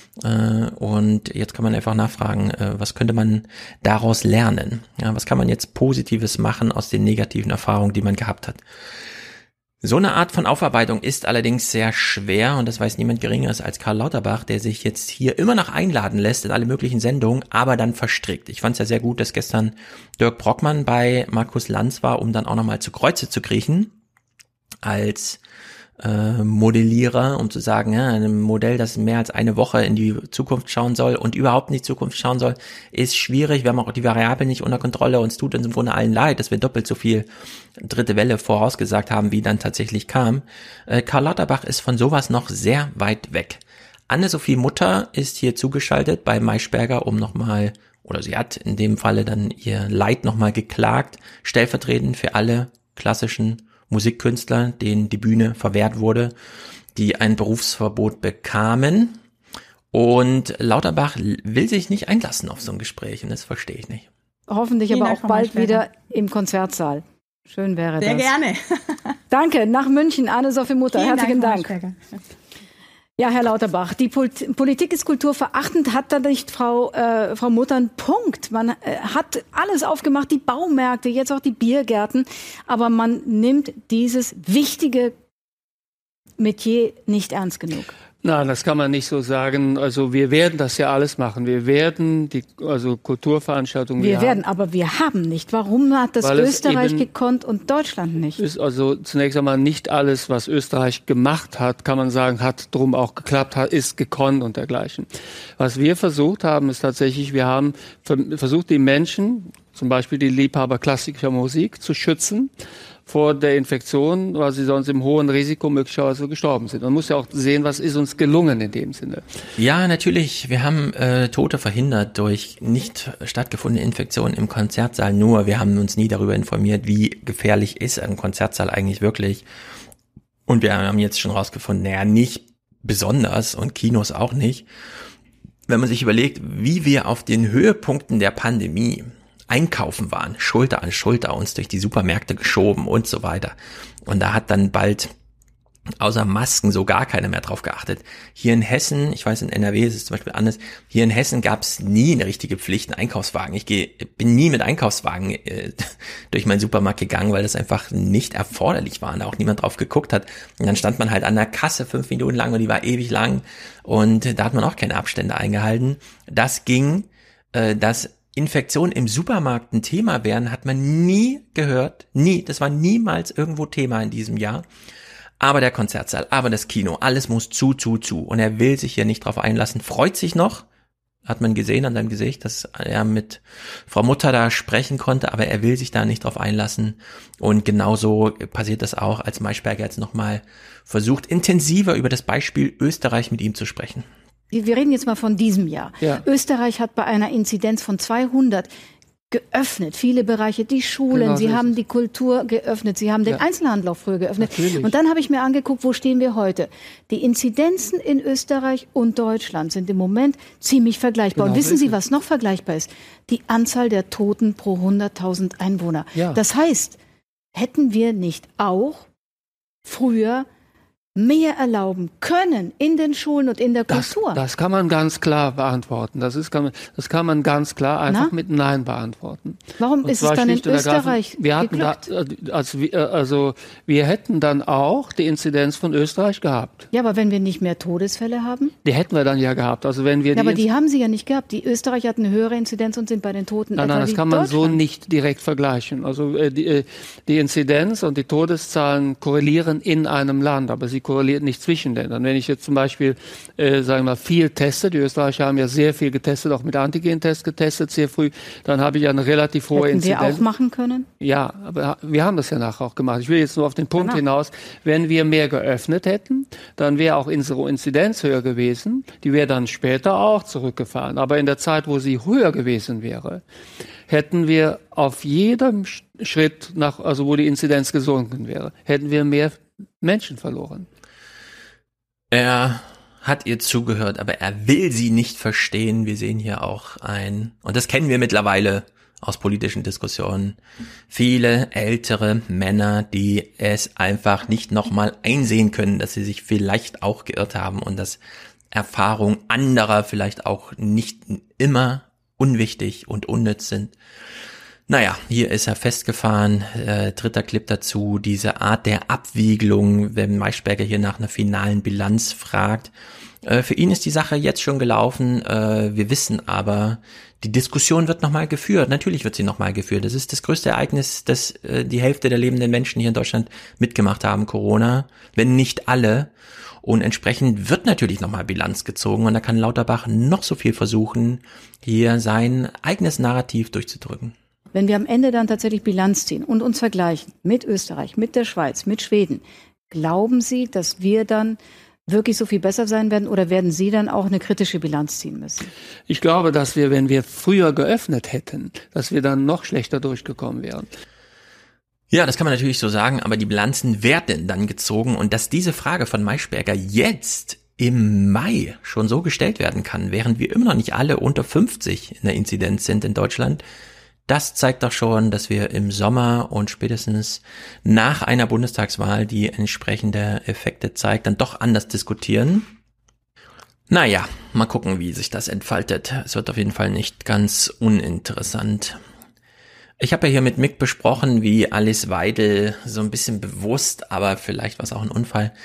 Und jetzt kann man einfach nachfragen, was könnte man daraus lernen? Ja, was kann man jetzt Positives machen aus den negativen Erfahrungen, die man gehabt hat? So eine Art von Aufarbeitung ist allerdings sehr schwer und das weiß niemand Geringeres als Karl Lauterbach, der sich jetzt hier immer noch einladen lässt in alle möglichen Sendungen, aber dann verstrickt. Ich fand es ja sehr gut, dass gestern Dirk Brockmann bei Markus Lanz war, um dann auch nochmal zu Kreuze zu kriechen als äh, Modellierer, um zu sagen, ja, ein Modell, das mehr als eine Woche in die Zukunft schauen soll und überhaupt nicht Zukunft schauen soll, ist schwierig. Wir haben auch die Variablen nicht unter Kontrolle und es tut uns im Grunde allen leid, dass wir doppelt so viel dritte Welle vorausgesagt haben, wie dann tatsächlich kam. Äh, Karl Lauterbach ist von sowas noch sehr weit weg. Anne-Sophie Mutter ist hier zugeschaltet bei Maischberger, um nochmal, oder sie hat in dem Falle dann ihr Leid nochmal geklagt, stellvertretend für alle klassischen Musikkünstler, denen die Bühne verwehrt wurde, die ein Berufsverbot bekamen. Und Lauterbach will sich nicht einlassen auf so ein Gespräch und das verstehe ich nicht. Hoffentlich aber auch bald wieder im Konzertsaal. Schön wäre das. Sehr gerne. Danke, nach München, Anne-Sophie Mutter. Vielen Herzlichen Dank. Dank. Ja, Herr Lauterbach, die Polit- Politik ist kulturverachtend, hat da nicht Frau, äh, Frau Mutter einen Punkt. Man äh, hat alles aufgemacht, die Baumärkte, jetzt auch die Biergärten, aber man nimmt dieses wichtige Metier nicht ernst genug. Nein, das kann man nicht so sagen. Also wir werden das ja alles machen. Wir werden die also Kulturveranstaltungen. Wir, wir werden, haben, aber wir haben nicht. Warum hat das Österreich gekonnt und Deutschland nicht? Ist also zunächst einmal nicht alles, was Österreich gemacht hat, kann man sagen, hat drum auch geklappt, hat, ist gekonnt und dergleichen. Was wir versucht haben, ist tatsächlich, wir haben versucht, die Menschen, zum Beispiel die Liebhaber klassischer Musik, zu schützen vor der Infektion, weil sie sonst im hohen Risiko möglicherweise gestorben sind. Man muss ja auch sehen, was ist uns gelungen in dem Sinne. Ja, natürlich. Wir haben äh, Tote verhindert durch nicht stattgefundene Infektionen im Konzertsaal. Nur wir haben uns nie darüber informiert, wie gefährlich ist ein Konzertsaal eigentlich wirklich. Und wir haben jetzt schon rausgefunden, naja, nicht besonders und Kinos auch nicht. Wenn man sich überlegt, wie wir auf den Höhepunkten der Pandemie einkaufen waren, Schulter an Schulter uns durch die Supermärkte geschoben und so weiter. Und da hat dann bald außer Masken so gar keiner mehr drauf geachtet. Hier in Hessen, ich weiß, in N R W ist es zum Beispiel anders, hier in Hessen gab es nie eine richtige Pflicht, einen Einkaufswagen. Ich geh, bin nie mit Einkaufswagen äh, durch meinen Supermarkt gegangen, weil das einfach nicht erforderlich war und da auch niemand drauf geguckt hat. Und dann stand man halt an der Kasse fünf Minuten lang und die war ewig lang und da hat man auch keine Abstände eingehalten. Das ging, äh, dass Infektionen im Supermarkt ein Thema wären, hat man nie gehört, nie, das war niemals irgendwo Thema in diesem Jahr. Aber der Konzertsaal, aber das Kino, alles muss zu, zu, zu. Und er will sich hier nicht drauf einlassen, freut sich noch, hat man gesehen an seinem Gesicht, dass er mit Frau Mutter da sprechen konnte, aber er will sich da nicht drauf einlassen. Und genauso passiert das auch, als Maischberger jetzt nochmal versucht, intensiver über das Beispiel Österreich mit ihm zu sprechen. Wir reden jetzt mal von diesem Jahr. Ja. Österreich hat bei einer Inzidenz von zweihundert geöffnet, viele Bereiche, die Schulen, genau, sie haben die Kultur geöffnet, sie haben den ja. Einzelhandel auch früher geöffnet. Natürlich. Und dann habe ich mir angeguckt, wo stehen wir heute? Die Inzidenzen in Österreich und Deutschland sind im Moment ziemlich vergleichbar. Genau, und wissen Sie, was noch vergleichbar ist? Die Anzahl der Toten pro hunderttausend Einwohner. Ja. Das heißt, hätten wir nicht auch früher mehr erlauben können in den Schulen und in der Kultur? Das, das kann man ganz klar beantworten. Das, ist, kann man, das kann man ganz klar einfach Na? mit Nein beantworten. Warum und ist es dann in Österreich wir hatten da, also, also wir hätten dann auch die Inzidenz von Österreich gehabt. Ja, aber wenn wir nicht mehr Todesfälle haben? Die hätten wir dann ja gehabt. Also wenn wir ja, die aber die haben sie ja nicht gehabt. Die Österreicher hatten eine höhere Inzidenz und sind bei den Toten Nein, nein, das kann man so nicht direkt vergleichen. Also äh, die, äh, die Inzidenz und die Todeszahlen korrelieren in einem Land, aber sie korreliert nicht zwischen Ländern. Wenn ich jetzt zum Beispiel, äh, sagen wir mal, viel teste, die Österreicher haben ja sehr viel getestet, auch mit Antigen-Tests getestet, sehr früh, dann habe ich ja eine relativ hohe Hätten Inzidenz. wir auch machen können? Ja, aber wir haben das ja nachher auch gemacht. Ich will jetzt nur auf den Punkt genau. hinaus, wenn wir mehr geöffnet hätten, dann wäre auch unsere Inzidenz höher gewesen. Die wäre dann später auch zurückgefahren. Aber in der Zeit, wo sie höher gewesen wäre, hätten wir auf jedem Schritt nach, also wo die Inzidenz gesunken wäre, hätten wir mehr Menschen verloren. Er hat ihr zugehört, aber er will sie nicht verstehen. Wir sehen hier auch ein, und das kennen wir mittlerweile aus politischen Diskussionen, viele ältere Männer, die es einfach nicht nochmal einsehen können, dass sie sich vielleicht auch geirrt haben und dass Erfahrungen anderer vielleicht auch nicht immer unwichtig und unnütz sind. Naja, hier ist er festgefahren, äh, dritter Clip dazu, diese Art der Abwiegelung, wenn Maischberger hier nach einer finalen Bilanz fragt. Äh, für ihn ist die Sache jetzt schon gelaufen, äh, wir wissen aber, die Diskussion wird nochmal geführt, natürlich wird sie nochmal geführt. Das ist das größte Ereignis, das äh, die Hälfte der lebenden Menschen hier in Deutschland mitgemacht haben, Corona, wenn nicht alle. Und entsprechend wird natürlich nochmal Bilanz gezogen und da kann Lauterbach noch so viel versuchen, hier sein eigenes Narrativ durchzudrücken. Wenn wir am Ende dann tatsächlich Bilanz ziehen und uns vergleichen mit Österreich, mit der Schweiz, mit Schweden, glauben Sie, dass wir dann wirklich so viel besser sein werden oder werden Sie dann auch eine kritische Bilanz ziehen müssen? Ich glaube, dass wir, wenn wir früher geöffnet hätten, dass wir dann noch schlechter durchgekommen wären. Ja, das kann man natürlich so sagen, aber die Bilanzen werden dann gezogen und dass diese Frage von Maischberger jetzt im Mai schon so gestellt werden kann, während wir immer noch nicht alle unter fünfzig in der Inzidenz sind in Deutschland, das zeigt doch schon, dass wir im Sommer und spätestens nach einer Bundestagswahl, die entsprechende Effekte zeigt, dann doch anders diskutieren. Naja, mal gucken, wie sich das entfaltet. Es wird auf jeden Fall nicht ganz uninteressant. Ich habe ja hier mit Mick besprochen, wie Alice Weidel so ein bisschen bewusst, aber vielleicht war es auch ein Unfall,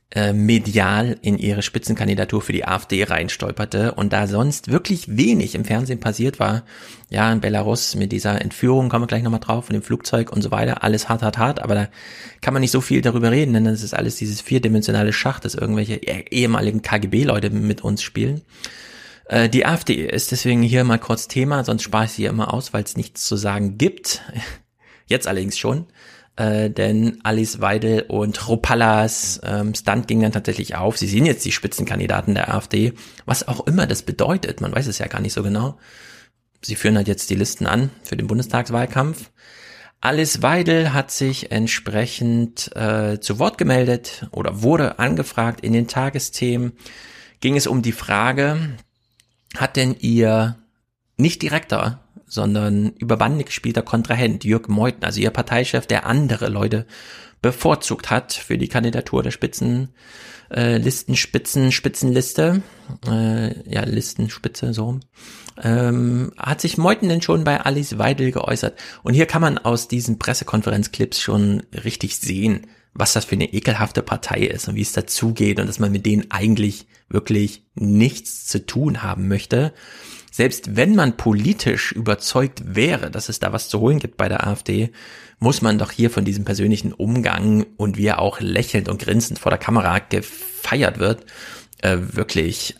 äh, medial in ihre Spitzenkandidatur für die AfD reinstolperte und da sonst wirklich wenig im Fernsehen passiert war, ja, in Belarus mit dieser Entführung, kommen wir gleich nochmal drauf, von dem Flugzeug und so weiter, alles hart, hart, hart, aber da kann man nicht so viel darüber reden, denn das ist alles dieses vierdimensionale Schach, das irgendwelche ehemaligen K G B-Leute mit uns spielen. Äh, die AfD ist deswegen hier mal kurz Thema, sonst spare ich sie immer aus, weil es nichts zu sagen gibt. Jetzt allerdings schon. Äh, denn Alice Weidel und Ruppallas ähm, Stunt ging dann tatsächlich auf. Sie sind jetzt die Spitzenkandidaten der AfD, was auch immer das bedeutet. Man weiß es ja gar nicht so genau. Sie führen halt jetzt die Listen an für den Bundestagswahlkampf. Alice Weidel hat sich entsprechend äh, zu Wort gemeldet oder wurde angefragt in den Tagesthemen. Ging es um die Frage, hat denn ihr nicht direkter, sondern über Bande gespielter Kontrahent Jörg Meuthen, also ihr Parteichef, der andere Leute bevorzugt hat für die Kandidatur der Spitzen, äh, Listenspitzen, Spitzenliste, äh, ja, Listenspitze, so rum, ähm, hat sich Meuthen denn schon bei Alice Weidel geäußert. Und hier kann man aus diesen Pressekonferenzclips schon richtig sehen, was das für eine ekelhafte Partei ist und wie es dazugeht und dass man mit denen eigentlich wirklich nichts zu tun haben möchte. Selbst wenn man politisch überzeugt wäre, dass es da was zu holen gibt bei der AfD, muss man doch hier von diesem persönlichen Umgang und wie er auch lächelnd und grinsend vor der Kamera gefeiert wird, äh, wirklich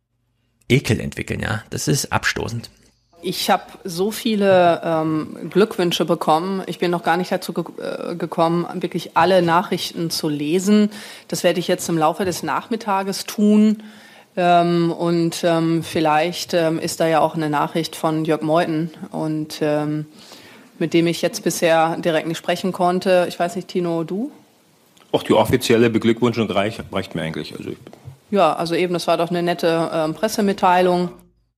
Ekel entwickeln, ja. Das ist abstoßend. Ich habe so viele ähm, Glückwünsche bekommen. Ich bin noch gar nicht dazu ge- äh, gekommen, wirklich alle Nachrichten zu lesen. Das werde ich jetzt im Laufe des Nachmittages tun. Ähm, und ähm, vielleicht ähm, ist da ja auch eine Nachricht von Jörg Meuthen und ähm, mit dem ich jetzt bisher direkt nicht sprechen konnte. Ich weiß nicht, Tino, du? Auch die offizielle Beglückwünschung reicht, reicht mir eigentlich. Also ich ja, also eben, das war doch eine nette ähm, Pressemitteilung.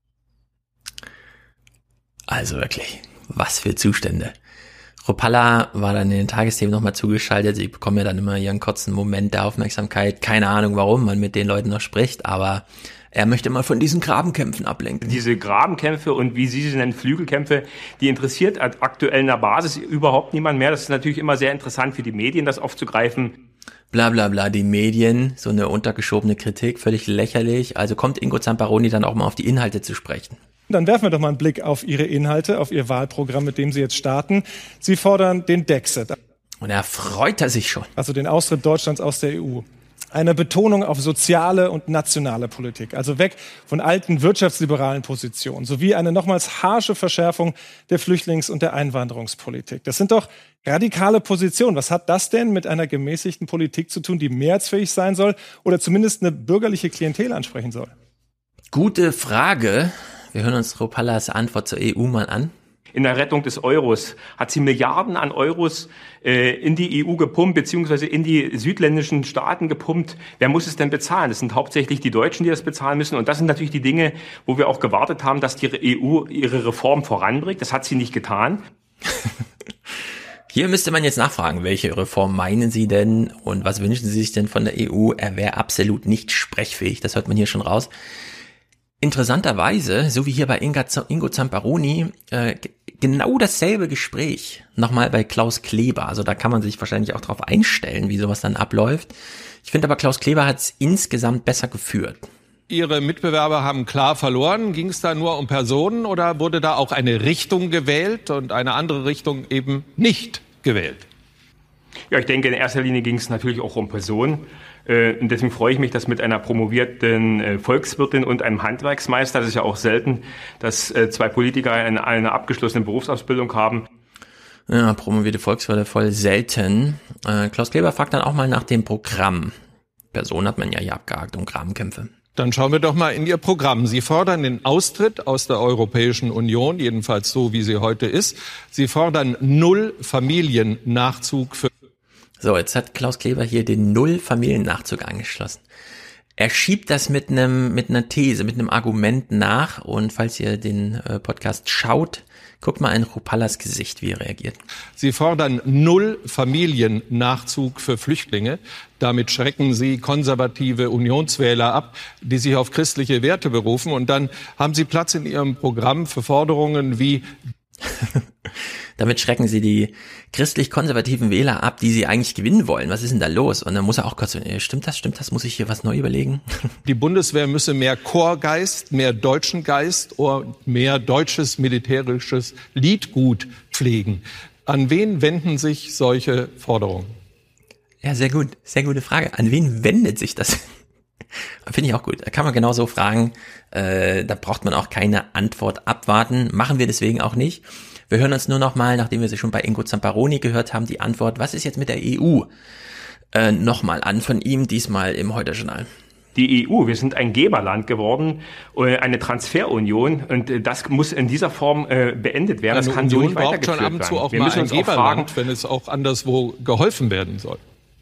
Also wirklich, was für Zustände. Ruppalla war dann in den Tagesthemen nochmal zugeschaltet. Sie bekommen ja dann immer ihren kurzen Moment der Aufmerksamkeit. Keine Ahnung, warum man mit den Leuten noch spricht, aber er möchte mal von diesen Grabenkämpfen ablenken. Diese Grabenkämpfe und wie Sie sie nennen, Flügelkämpfe, die interessiert aktuell in der Basis überhaupt niemand mehr. Das ist natürlich immer sehr interessant für die Medien, das aufzugreifen. Bla bla bla, die Medien, so eine untergeschobene Kritik, völlig lächerlich. Also kommt Ingo Zamparoni dann auch mal auf die Inhalte zu sprechen. Dann werfen wir doch mal einen Blick auf Ihre Inhalte, auf Ihr Wahlprogramm, mit dem Sie jetzt starten. Sie fordern den Dexit. Und er freut er sich schon. Also den Austritt Deutschlands aus der E U. Eine Betonung auf soziale und nationale Politik, also weg von alten wirtschaftsliberalen Positionen, sowie eine nochmals harsche Verschärfung der Flüchtlings- und der Einwanderungspolitik. Das sind doch radikale Positionen. Was hat das denn mit einer gemäßigten Politik zu tun, die mehrheitsfähig sein soll oder zumindest eine bürgerliche Klientel ansprechen soll? Gute Frage. Wir hören uns Ruppallas Antwort zur E U mal an. In der Rettung des Euros hat sie Milliarden an Euros äh, in die E U gepumpt, beziehungsweise in die südländischen Staaten gepumpt. Wer muss es denn bezahlen? Das sind hauptsächlich die Deutschen, die das bezahlen müssen. Und das sind natürlich die Dinge, wo wir auch gewartet haben, dass die E U ihre Reform voranbringt. Das hat sie nicht getan. Hier müsste man jetzt nachfragen, welche Reform meinen Sie denn und was wünschen Sie sich denn von der E U? Er wäre absolut nicht sprechfähig, das hört man hier schon raus. Interessanterweise, so wie hier bei Ingo Zamparoni, äh, genau dasselbe Gespräch nochmal bei Klaus Kleber. Also da kann man sich wahrscheinlich auch drauf einstellen, wie sowas dann abläuft. Ich finde aber, Klaus Kleber hat es insgesamt besser geführt. Ihre Mitbewerber haben klar verloren. Ging es da nur um Personen oder wurde da auch eine Richtung gewählt und eine andere Richtung eben nicht gewählt? Ja, ich denke, in erster Linie ging es natürlich auch um Personen. Und deswegen freue ich mich, dass mit einer promovierten Volkswirtin und einem Handwerksmeister, das ist ja auch selten, dass zwei Politiker eine, eine abgeschlossene Berufsausbildung haben. Ja, promovierte Volkswirte voll selten. Äh, Klaus Kleber fragt dann auch mal nach dem Programm. Person hat man ja hier abgehakt um Grabenkämpfe. Dann schauen wir doch mal in Ihr Programm. Sie fordern den Austritt aus der Europäischen Union, jedenfalls so, wie sie heute ist. Sie fordern null Familiennachzug für... So, jetzt hat Klaus Kleber hier den Null-Familiennachzug angeschlossen. Er schiebt das mit einem mit einer These, mit einem Argument nach. Und falls ihr den äh, Podcast schaut, guckt mal in Ruppallas Gesicht, wie er reagiert. Sie fordern null Familiennachzug für Flüchtlinge. Damit schrecken Sie konservative Unionswähler ab, die sich auf christliche Werte berufen. Und dann haben Sie Platz in Ihrem Programm für Forderungen wie... Damit schrecken sie die christlich-konservativen Wähler ab, die sie eigentlich gewinnen wollen. Was ist denn da los? Und dann muss er auch kurz, äh, stimmt das, stimmt das? Muss ich hier was neu überlegen? Die Bundeswehr müsse mehr Chorgeist, mehr deutschen Geist und mehr deutsches militärisches Liedgut pflegen. An wen wenden sich solche Forderungen? Ja, sehr gut, sehr gute Frage. An wen wendet sich das? Finde ich auch gut. Da kann man genau so fragen. Äh, da braucht man auch keine Antwort abwarten. Machen wir deswegen auch nicht. Wir hören uns nur noch mal, nachdem wir sie schon bei Ingo Zamparoni gehört haben, die Antwort, was ist jetzt mit der E U? Äh, Nochmal an von ihm, diesmal im Heute-Journal. Die E U, wir sind ein Geberland geworden, eine Transferunion, und das muss in dieser Form äh, beendet werden. Das Eine kann Union so nicht braucht weitergeführt schon ab und zu werden. auch Wir mal müssen ein uns auch fragen, Geberland, wenn es auch anderswo geholfen werden soll.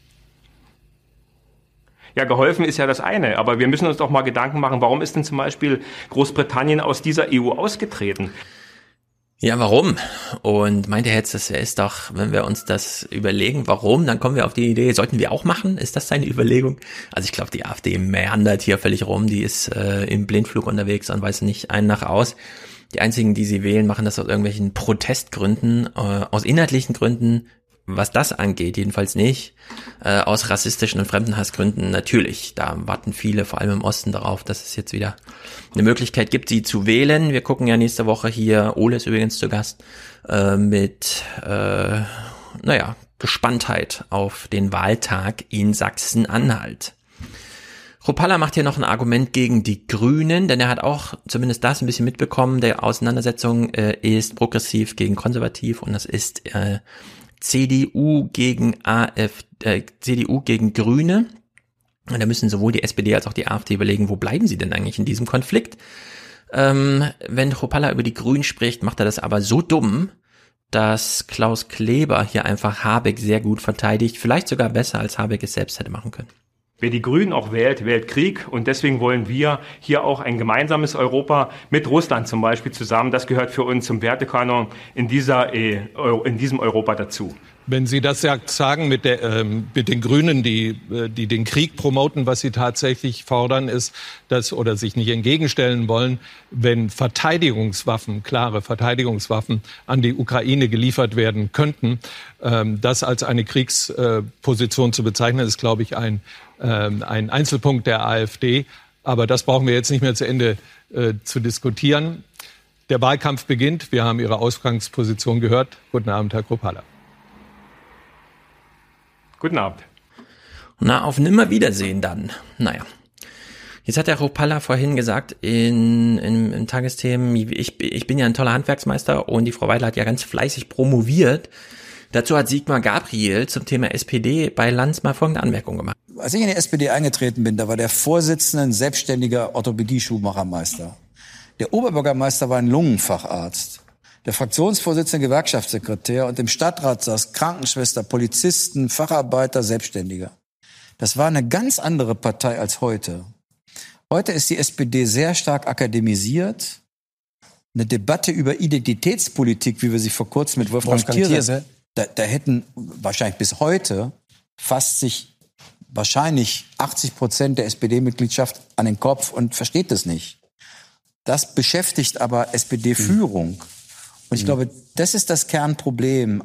Ja, geholfen ist ja das eine, aber wir müssen uns doch mal Gedanken machen, warum ist denn zum Beispiel Großbritannien aus dieser E U ausgetreten? Ja, warum? Und meint er jetzt, das ist doch, wenn wir uns das überlegen, warum, dann kommen wir auf die Idee, sollten wir auch machen? Ist das seine Überlegung? Also ich glaube, die AfD meandert hier völlig rum, die ist äh, im Blindflug unterwegs und weiß nicht ein nach aus. Die einzigen, die sie wählen, machen das aus irgendwelchen Protestgründen, äh, aus inhaltlichen Gründen, was das angeht, jedenfalls nicht. Äh, aus rassistischen und Fremdenhassgründen natürlich. Da warten viele, vor allem im Osten, darauf, dass es jetzt wieder eine Möglichkeit gibt, sie zu wählen. Wir gucken ja nächste Woche hier, Ole ist übrigens zu Gast, äh, mit, äh, naja, Gespanntheit auf den Wahltag in Sachsen-Anhalt. Kruppalla macht hier noch ein Argument gegen die Grünen, denn er hat auch zumindest das ein bisschen mitbekommen. Der Auseinandersetzung äh, ist progressiv gegen konservativ und das ist äh, C D U gegen A F, äh, C D U gegen Grüne. Und da müssen sowohl die S P D als auch die AfD überlegen, wo bleiben sie denn eigentlich in diesem Konflikt? Ähm, wenn Kruppalla über die Grünen spricht, macht er das aber so dumm, dass Klaus Kleber hier einfach Habeck sehr gut verteidigt, vielleicht sogar besser, als Habeck es selbst hätte machen können. Wer die Grünen auch wählt, wählt Krieg, und deswegen wollen wir hier auch ein gemeinsames Europa mit Russland zum Beispiel zusammen. Das gehört für uns zum Wertekanon in dieser, äh, in diesem Europa dazu. Wenn Sie das sagen mit, der, ähm, mit den Grünen, die, die den Krieg promoten, was sie tatsächlich fordern, ist, dass oder sich nicht entgegenstellen wollen, wenn Verteidigungswaffen, klare Verteidigungswaffen an die Ukraine geliefert werden könnten. Ähm, das als eine Kriegsposition zu bezeichnen, ist, glaube ich, ein, ähm, ein Einzelpunkt der AfD. Aber das brauchen wir jetzt nicht mehr zu Ende äh, zu diskutieren. Der Wahlkampf beginnt. Wir haben Ihre Ausgangsposition gehört. Guten Abend, Herr Kruppalla. Guten Abend. Na, auf Nimmerwiedersehen dann. Naja. Jetzt hat der Kruppalla vorhin gesagt in, in, in Tagesthemen, ich, ich bin ja ein toller Handwerksmeister und die Frau Weidler hat ja ganz fleißig promoviert. Dazu hat Sigmar Gabriel zum Thema S P D bei Lanz mal folgende Anmerkung gemacht. Als ich in die S P D eingetreten bin, da war der Vorsitzende ein selbstständiger Orthopädie-Schuhmachermeister. Der Oberbürgermeister war ein Lungenfacharzt. Der Fraktionsvorsitzende Gewerkschaftssekretär und im Stadtrat saß Krankenschwester, Polizisten, Facharbeiter, Selbstständiger. Das war eine ganz andere Partei als heute. Heute ist die S P D sehr stark akademisiert. Eine Debatte über Identitätspolitik, wie wir sie vor kurzem mit Wolfgang, Wolfgang Thierse, Thierse. Da, da hätten wahrscheinlich bis heute fast sich wahrscheinlich achtzig Prozent der S P D-Mitgliedschaft an den Kopf und versteht das nicht. Das beschäftigt aber S P D-Führung. Und ich glaube, das ist das Kernproblem.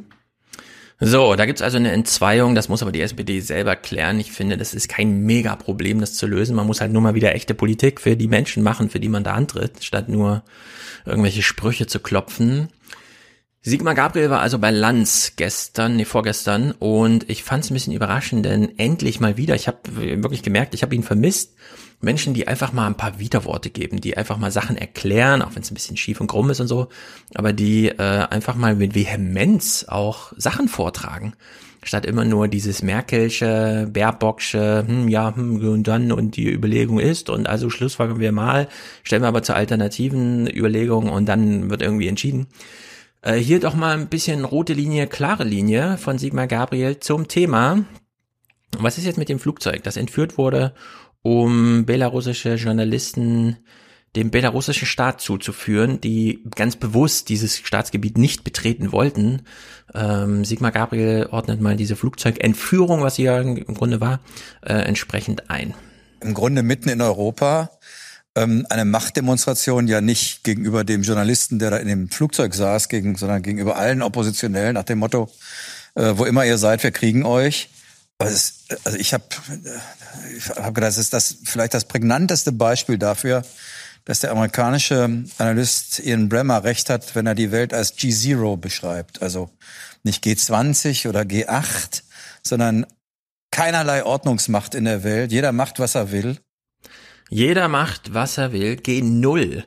So, da gibt's also eine Entzweiung, das muss aber die S P D selber klären. Ich finde, das ist kein Mega-Problem, das zu lösen. Man muss halt nur mal wieder echte Politik für die Menschen machen, für die man da antritt, statt nur irgendwelche Sprüche zu klopfen. Sigmar Gabriel war also bei Lanz gestern, nee, vorgestern, und ich fand es ein bisschen überraschend, denn endlich mal wieder, ich habe wirklich gemerkt, ich habe ihn vermisst, Menschen, die einfach mal ein paar Widerworte geben, die einfach mal Sachen erklären, auch wenn es ein bisschen schief und krumm ist und so, aber die äh, einfach mal mit Vehemenz auch Sachen vortragen, statt immer nur dieses Merkelsche, Baerbocksche, hm, ja, hm, und dann und die Überlegung ist und also schlussfolgern wir mal, stellen wir aber zur alternativen Überlegung und dann wird irgendwie entschieden. Äh, hier doch mal ein bisschen rote Linie, klare Linie von Sigmar Gabriel zum Thema, was ist jetzt mit dem Flugzeug, das entführt wurde, um belarussische Journalisten dem belarussischen Staat zuzuführen, die ganz bewusst dieses Staatsgebiet nicht betreten wollten. Ähm, Sigmar Gabriel ordnet mal diese Flugzeugentführung, was sie ja im Grunde war, äh, entsprechend ein. Im Grunde mitten in Europa, ähm, eine Machtdemonstration ja nicht gegenüber dem Journalisten, der da in dem Flugzeug saß, gegen, sondern gegenüber allen Oppositionellen nach dem Motto, äh, wo immer ihr seid, wir kriegen euch. Also, also ich habe ich hab gedacht, das ist das vielleicht das prägnanteste Beispiel dafür, dass der amerikanische Analyst Ian Bremmer recht hat, wenn er die Welt als G Zero beschreibt. Also nicht G zwanzig oder G acht, sondern keinerlei Ordnungsmacht in der Welt. Jeder macht, was er will. Jeder macht, was er will. G null.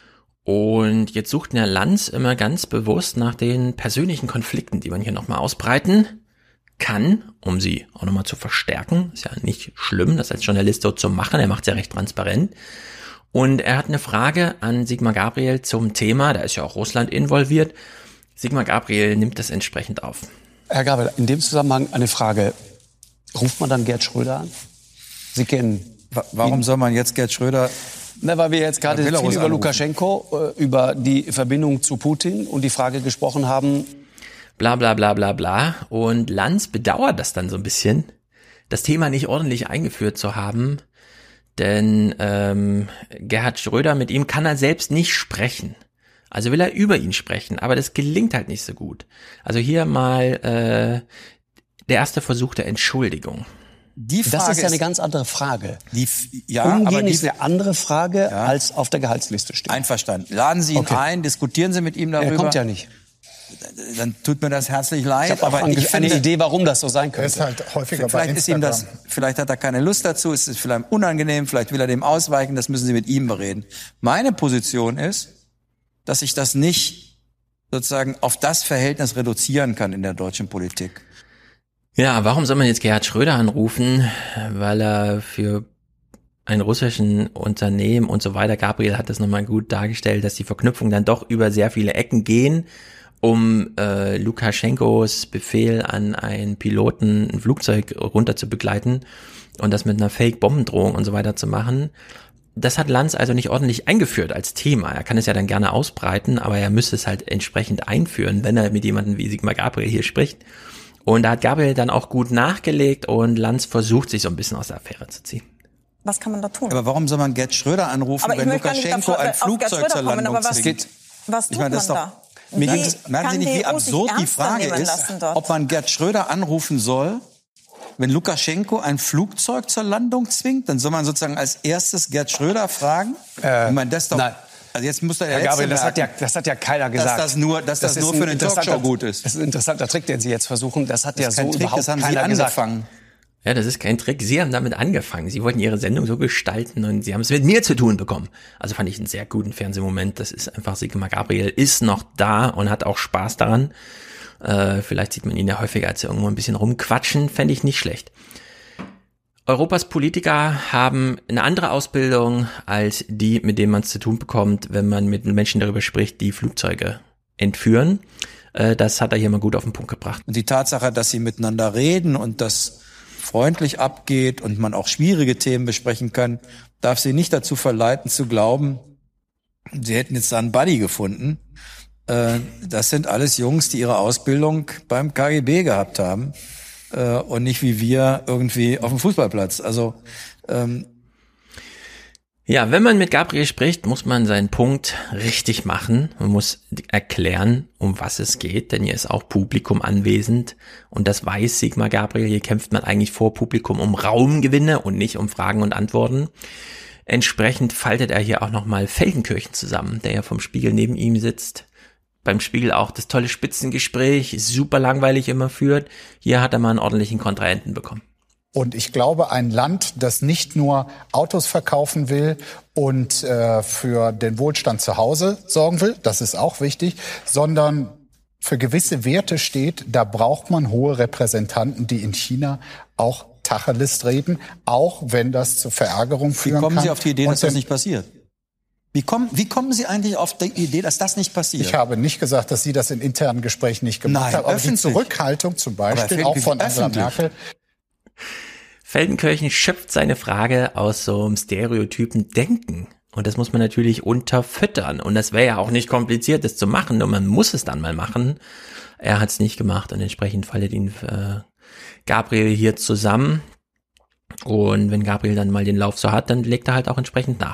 Und jetzt sucht der Lanz immer ganz bewusst nach den persönlichen Konflikten, die man hier nochmal ausbreiten kann, um sie auch nochmal zu verstärken. Ist ja nicht schlimm, das als Journalist so zu machen. Er macht es ja recht transparent. Und er hat eine Frage an Sigmar Gabriel zum Thema. Da ist ja auch Russland involviert. Sigmar Gabriel nimmt das entsprechend auf. Herr Gabriel, in dem Zusammenhang eine Frage. Ruft man dann Gerd Schröder an? Sie kennen... Warum ihn. soll man jetzt Gerd Schröder... Na, weil wir jetzt gerade viel über anrufen. Lukaschenko, äh, über die Verbindung zu Putin und die Frage gesprochen haben... Bla bla bla bla bla. Und Lanz bedauert das dann so ein bisschen, das Thema nicht ordentlich eingeführt zu haben. Denn ähm, Gerhard Schröder, mit ihm kann er selbst nicht sprechen. Also will er über ihn sprechen, aber das gelingt halt nicht so gut. Also hier mal äh, der erste Versuch der Entschuldigung. Die Frage das ist ja eine ganz andere Frage. Die, ja, Umgehen aber die, ist eine andere Frage, ja, als auf der Gehaltsliste steht. Einverstanden. Laden Sie ihn okay. ein, diskutieren Sie mit ihm darüber. Er kommt ja nicht. Dann tut mir das herzlich leid. Ich habe aber ich finde, eine Idee, warum das so sein könnte. Er ist halt häufiger vielleicht bei ist ihm das, vielleicht hat er keine Lust dazu, es ist vielleicht unangenehm, vielleicht will er dem ausweichen, das müssen Sie mit ihm bereden. Meine Position ist, dass ich das nicht sozusagen auf das Verhältnis reduzieren kann in der deutschen Politik. Ja, warum soll man jetzt Gerhard Schröder anrufen? Weil er für ein russischen Unternehmen und so weiter, Gabriel hat das nochmal gut dargestellt, dass die Verknüpfungen dann doch über sehr viele Ecken gehen, um äh, Lukaschenkos Befehl an einen Piloten ein Flugzeug runter zu begleiten und das mit einer Fake-Bombendrohung und so weiter zu machen. Das hat Lanz also nicht ordentlich eingeführt als Thema. Er kann es ja dann gerne ausbreiten, aber er müsste es halt entsprechend einführen, wenn er mit jemandem wie Sigmar Gabriel hier spricht. Und da hat Gabriel dann auch gut nachgelegt und Lanz versucht, sich so ein bisschen aus der Affäre zu ziehen. Was kann man da tun? Aber warum soll man Gerd Schröder anrufen, wenn Lukaschenko ein Flugzeug zur Landung zwingt? Was tut ich meine, das man doch, da? Mir geht es, merken Sie nicht, wie absurd die Frage ist, ob man Gerd Schröder anrufen soll, wenn Lukaschenko ein Flugzeug zur Landung zwingt? Dann soll man sozusagen als erstes Gerd Schröder fragen? Äh, ich meine, das doch, nein. Also jetzt muss der Herr Gabriel, das hat ja, das hat ja keiner gesagt. Dass das nur, dass das, das nur für eine Talkshow gut ist. Das ist ein interessanter Trick, den Sie jetzt versuchen. Das hat das ja so Trick, überhaupt das haben keiner Sie angefangen. Gesagt. Ja, das ist kein Trick. Sie haben damit angefangen. Sie wollten Ihre Sendung so gestalten und Sie haben es mit mir zu tun bekommen. Also fand ich einen sehr guten Fernsehmoment. Das ist einfach, Sigmar Gabriel ist noch da und hat auch Spaß daran. Äh, vielleicht sieht man ihn ja häufiger, als irgendwo ein bisschen rumquatschen. Fände ich nicht schlecht. Europas Politiker haben eine andere Ausbildung als die, mit denen man es zu tun bekommt, wenn man mit Menschen darüber spricht, die Flugzeuge entführen. Das hat er hier mal gut auf den Punkt gebracht. Und die Tatsache, dass sie miteinander reden und das freundlich abgeht und man auch schwierige Themen besprechen kann, darf sie nicht dazu verleiten zu glauben, sie hätten jetzt da einen Buddy gefunden. Das sind alles Jungs, die ihre Ausbildung beim K G B gehabt haben. Und nicht wie wir irgendwie auf dem Fußballplatz. Also ähm ja, wenn man mit Gabriel spricht, muss man seinen Punkt richtig machen. Man muss erklären, um was es geht, denn hier ist auch Publikum anwesend. Und das weiß Sigmar Gabriel. Hier kämpft man eigentlich vor Publikum um Raumgewinne und nicht um Fragen und Antworten. Entsprechend faltet er hier auch nochmal Feldenkirchen zusammen, der ja vom Spiegel neben ihm sitzt. Beim Spiegel auch das tolle Spitzengespräch, super langweilig immer führt. Hier hat er mal einen ordentlichen Kontrahenten bekommen. Und ich glaube, ein Land, das nicht nur Autos verkaufen will und äh, für den Wohlstand zu Hause sorgen will, das ist auch wichtig, sondern für gewisse Werte steht, da braucht man hohe Repräsentanten, die in China auch Tacheles reden, auch wenn das zur Verärgerung führen kann. Wie kommen Sie auf die Idee, dass und das nicht passiert? Wie kommen, wie kommen Sie eigentlich auf die Idee, dass das nicht passiert? Ich habe nicht gesagt, dass Sie das in internen Gesprächen nicht gemacht Nein, haben. Aber öffentlich. die Zurückhaltung zum Beispiel auch von Angela Merkel. Feldenkirchen schöpft seine Frage aus so einem stereotypen Denken. Und das muss man natürlich unterfüttern. Und das wäre ja auch nicht kompliziert, das zu machen. Nur man muss es dann mal machen. Er hat es nicht gemacht und entsprechend faltet ihn äh, Gabriel hier zusammen. Und wenn Gabriel dann mal den Lauf so hat, dann legt er halt auch entsprechend nach.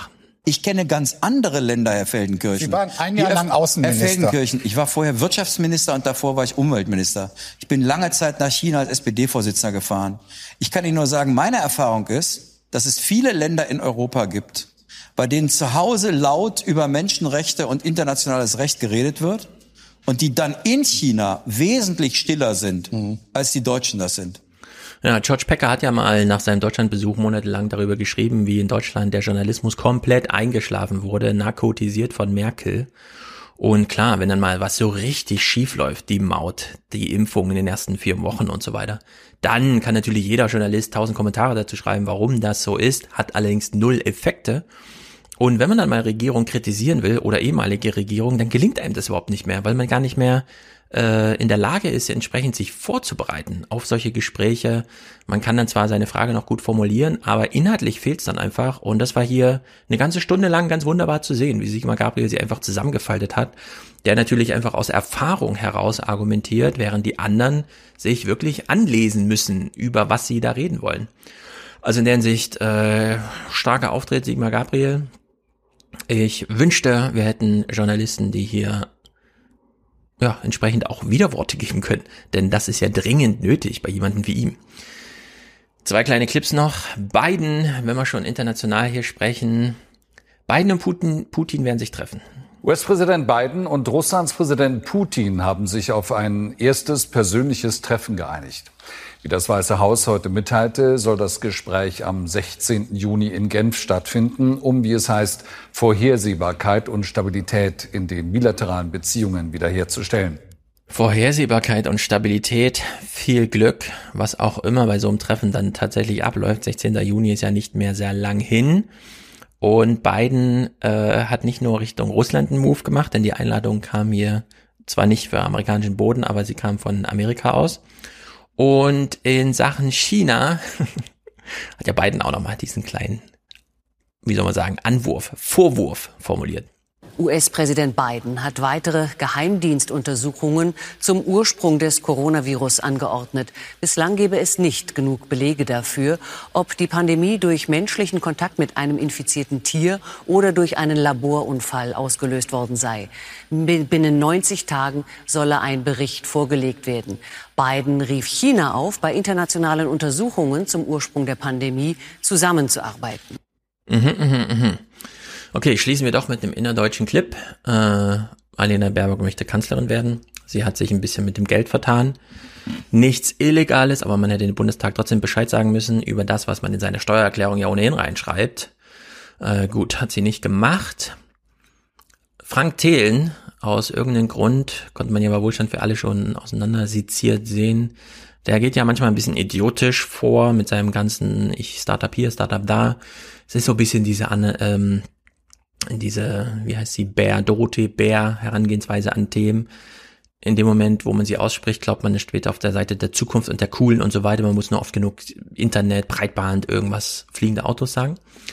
Ich kenne ganz andere Länder, Herr Feldenkirchen. Sie waren ein Jahr lang Außenminister. Herr Feldenkirchen, ich war vorher Wirtschaftsminister und davor war ich Umweltminister. Ich bin lange Zeit nach China als S P D-Vorsitzender gefahren. Ich kann Ihnen nur sagen, meine Erfahrung ist, dass es viele Länder in Europa gibt, bei denen zu Hause laut über Menschenrechte und internationales Recht geredet wird und die dann in China wesentlich stiller sind, mhm. als die Deutschen das sind. Ja, George Packer hat ja mal nach seinem Deutschlandbesuch monatelang darüber geschrieben, wie in Deutschland der Journalismus komplett eingeschlafen wurde, narkotisiert von Merkel. Und klar, wenn dann mal was so richtig schief läuft, die Maut, die Impfung in den ersten vier Wochen und so weiter, dann kann natürlich jeder Journalist tausend Kommentare dazu schreiben, warum das so ist, hat allerdings null Effekte. Und wenn man dann mal Regierung kritisieren will oder ehemalige Regierung, dann gelingt einem das überhaupt nicht mehr, weil man gar nicht mehr äh, in der Lage ist, entsprechend sich vorzubereiten auf solche Gespräche. Man kann dann zwar seine Frage noch gut formulieren, aber inhaltlich fehlt es dann einfach. Und das war hier eine ganze Stunde lang ganz wunderbar zu sehen, wie Sigmar Gabriel sie einfach zusammengefaltet hat, der natürlich einfach aus Erfahrung heraus argumentiert, während die anderen sich wirklich anlesen müssen, über was sie da reden wollen. Also in der Hinsicht äh, starker Auftritt Sigmar Gabriel. Ich wünschte, wir hätten Journalisten, die hier ja entsprechend auch Widerworte geben können, denn das ist ja dringend nötig bei jemandem wie ihm. Zwei kleine Clips noch. Biden, wenn wir schon international hier sprechen, Biden und Putin, Putin werden sich treffen. U S-Präsident Biden und Russlands Präsident Putin haben sich auf ein erstes persönliches Treffen geeinigt. Wie das Weiße Haus heute mitteilte, soll das Gespräch am sechzehnten Juni in Genf stattfinden, um, wie es heißt, Vorhersehbarkeit und Stabilität in den bilateralen Beziehungen wiederherzustellen. Vorhersehbarkeit und Stabilität, viel Glück, was auch immer bei so einem Treffen dann tatsächlich abläuft. sechzehnten Juni ist ja nicht mehr sehr lang hin. Und Biden äh, hat nicht nur Richtung Russland einen Move gemacht, denn die Einladung kam hier zwar nicht für amerikanischen Boden, aber sie kam von Amerika aus. Und in Sachen China hat ja Biden auch nochmal diesen kleinen, wie soll man sagen, Anwurf, Vorwurf formuliert. U S-Präsident Biden hat weitere Geheimdienstuntersuchungen zum Ursprung des Coronavirus angeordnet. Bislang gebe es nicht genug Belege dafür, ob die Pandemie durch menschlichen Kontakt mit einem infizierten Tier oder durch einen Laborunfall ausgelöst worden sei. Binnen neunzig Tagen solle ein Bericht vorgelegt werden. Biden rief China auf, bei internationalen Untersuchungen zum Ursprung der Pandemie zusammenzuarbeiten. Mhm, mhm, mhm. Okay, schließen wir doch mit einem innerdeutschen Clip. Äh, Annalena Baerbock möchte Kanzlerin werden. Sie hat sich ein bisschen mit dem Geld vertan. Nichts Illegales, aber man hätte dem Bundestag trotzdem Bescheid sagen müssen über das, was man in seine Steuererklärung ja ohnehin reinschreibt. Äh, gut, hat sie nicht gemacht. Frank Thelen, aus irgendeinem Grund, konnte man ja bei Wohlstand für alle schon auseinander seziert sehen. Der geht ja manchmal ein bisschen idiotisch vor mit seinem ganzen ich Startup hier, Startup da. Es ist so ein bisschen diese ähm, diese, wie heißt sie, Bär, Dorothee Bär Herangehensweise an Themen. In dem Moment, wo man sie ausspricht, glaubt man, es steht auf der Seite der Zukunft und der Coolen und so weiter. Man muss nur oft genug Internet, Breitband, irgendwas, fliegende Autos sagen.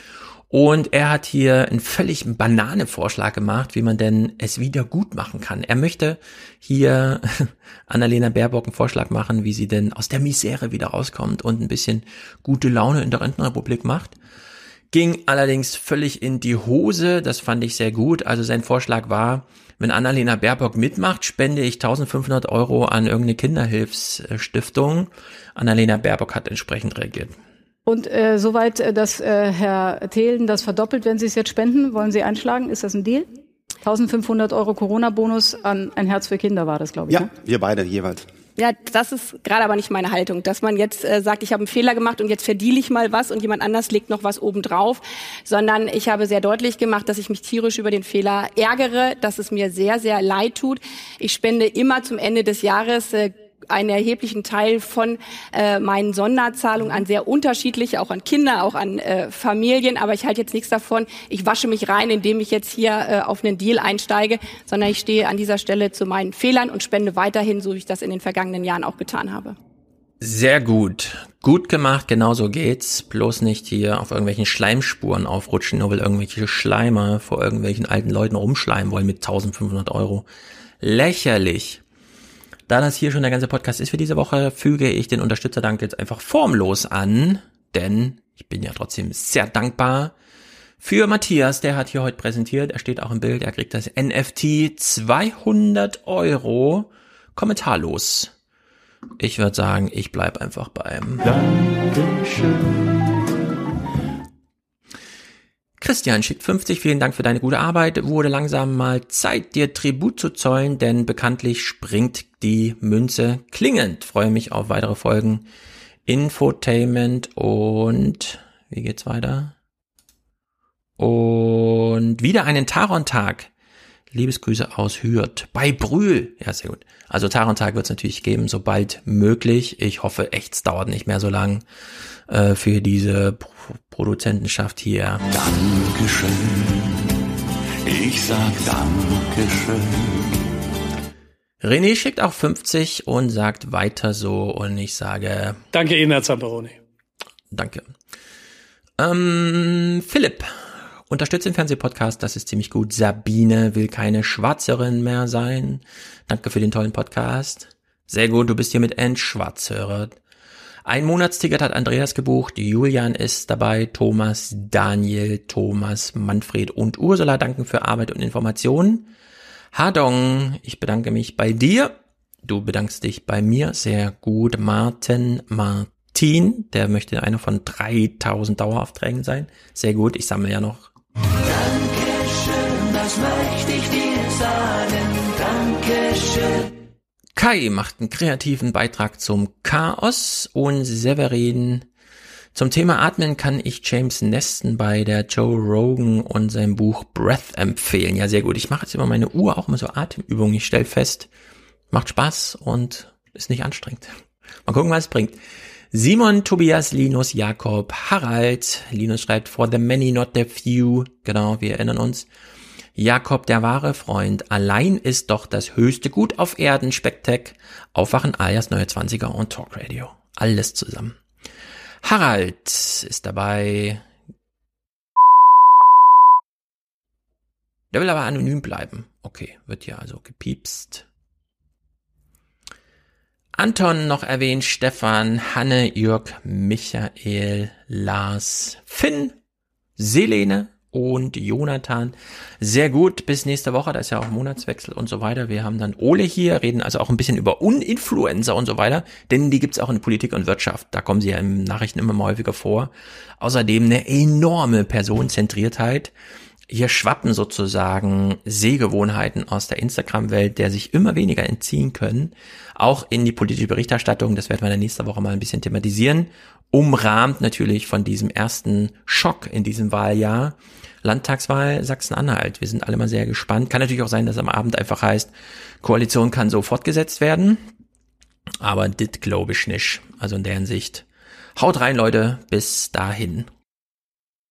Und er hat hier einen völlig Banane-Vorschlag gemacht, wie man denn es wieder gut machen kann. Er möchte hier Annalena Baerbock einen Vorschlag machen, wie sie denn aus der Misere wieder rauskommt und ein bisschen gute Laune in der Rentenrepublik macht. Ging allerdings völlig in die Hose, das fand ich sehr gut. Also sein Vorschlag war, wenn Annalena Baerbock mitmacht, spende ich eintausendfünfhundert Euro an irgendeine Kinderhilfsstiftung. Annalena Baerbock hat entsprechend reagiert. Und äh, soweit, dass äh, Herr Thelen das verdoppelt, wenn Sie es jetzt spenden, wollen Sie einschlagen? Ist das ein Deal? eintausendfünfhundert Euro Corona-Bonus an ein Herz für Kinder war das, glaube ich. Ja, ne? wir beide jeweils. Ja, das ist gerade aber nicht meine Haltung, dass man jetzt äh, sagt, ich habe einen Fehler gemacht und jetzt verdiele ich mal was und jemand anders legt noch was obendrauf, sondern ich habe sehr deutlich gemacht, dass ich mich tierisch über den Fehler ärgere, dass es mir sehr, sehr leid tut. Ich spende immer zum Ende des Jahres äh, einen erheblichen Teil von äh, meinen Sonderzahlungen an sehr unterschiedliche, auch an Kinder, auch an äh, Familien. Aber ich halte jetzt nichts davon, ich wasche mich rein, indem ich jetzt hier äh, auf einen Deal einsteige, sondern ich stehe an dieser Stelle zu meinen Fehlern und spende weiterhin, so wie ich das in den vergangenen Jahren auch getan habe. Sehr gut. Gut gemacht, genau so geht's. Bloß nicht hier auf irgendwelchen Schleimspuren aufrutschen, nur weil irgendwelche Schleimer vor irgendwelchen alten Leuten rumschleimen wollen mit eintausendfünfhundert Euro. Lächerlich. Da das hier schon der ganze Podcast ist für diese Woche, füge ich den Unterstützerdank jetzt einfach formlos an, denn ich bin ja trotzdem sehr dankbar Für Matthias, der hat hier heute präsentiert, er steht auch im Bild, er kriegt das N F T zweihundert Euro kommentarlos. Ich würde sagen, ich bleib einfach beim Dankeschön. Christian schickt fünfzig, vielen Dank für deine gute Arbeit. Wurde langsam mal Zeit, dir Tribut zu zollen, denn bekanntlich springt die Münze klingend. Freue mich auf weitere Folgen. Infotainment und wie geht's weiter? Und wieder einen Taron-Tag. Liebesgrüße aus Hürth. Bei Brühl. Ja, sehr gut. Also Taron-Tag wird es natürlich geben, sobald möglich. Ich hoffe echt, es dauert nicht mehr so lang äh, für diese Pro- Produzentenschaft hier. Dankeschön. Ich sag Dankeschön. René schickt auch fünfzig und sagt weiter so und ich sage... Danke Ihnen, Herr Zamperoni. Danke. Ähm, Philipp unterstützt den Fernsehpodcast, das ist ziemlich gut. Sabine will keine Schwarzerin mehr sein. Danke für den tollen Podcast. Sehr gut, du bist hier mit entschwarzhöret. Ein Monatsticket hat Andreas gebucht, Julian ist dabei, Thomas, Daniel, Thomas, Manfred und Ursula danken für Arbeit und Informationen. Hadong, ich bedanke mich bei dir. Du bedankst dich bei mir. Sehr gut. Martin, Martin, der möchte einer von dreitausend Daueraufträgen sein. Sehr gut, ich sammle ja noch. Dankeschön, das möchte ich dir sagen. Dankeschön. Kai macht einen kreativen Beitrag zum Chaos und Severin. Zum Thema Atmen kann ich James Neston bei der Joe Rogan und seinem Buch Breath empfehlen. Ja, sehr gut. Ich mache jetzt immer meine Uhr auch immer so Atemübungen. Ich stelle fest, macht Spaß und ist nicht anstrengend. Mal gucken, was es bringt. Simon, Tobias, Linus, Jakob, Harald. Linus schreibt, for the many, not the few. Genau, wir erinnern uns. Jakob, der wahre Freund. Allein ist doch das höchste Gut auf Erden. Spektak, Aufwachen, alias Neue Zwanziger und Talkradio. Alles zusammen. Harald ist dabei. Der will aber anonym bleiben. Okay, wird hier also gepiepst. Anton noch erwähnt, Stefan, Hanne, Jörg, Michael, Lars, Finn, Selene und Jonathan. Sehr gut, bis nächste Woche, da ist ja auch Monatswechsel und so weiter. Wir haben dann Ole hier, reden also auch ein bisschen über Uninfluencer und so weiter, denn die gibt's auch in Politik und Wirtschaft. Da kommen sie ja in Nachrichten immer mal häufiger vor. Außerdem eine enorme Personenzentriertheit. Hier schwappen sozusagen Sehgewohnheiten aus der Instagram-Welt, der sich immer weniger entziehen können, auch in die politische Berichterstattung. Das werden wir dann nächste Woche mal ein bisschen thematisieren. Umrahmt natürlich von diesem ersten Schock in diesem Wahljahr. Landtagswahl Sachsen-Anhalt. Wir sind alle mal sehr gespannt. Kann natürlich auch sein, dass am Abend einfach heißt, Koalition kann so fortgesetzt werden. Aber das glaube ich nicht. Also in der Hinsicht. Haut rein, Leute. Bis dahin.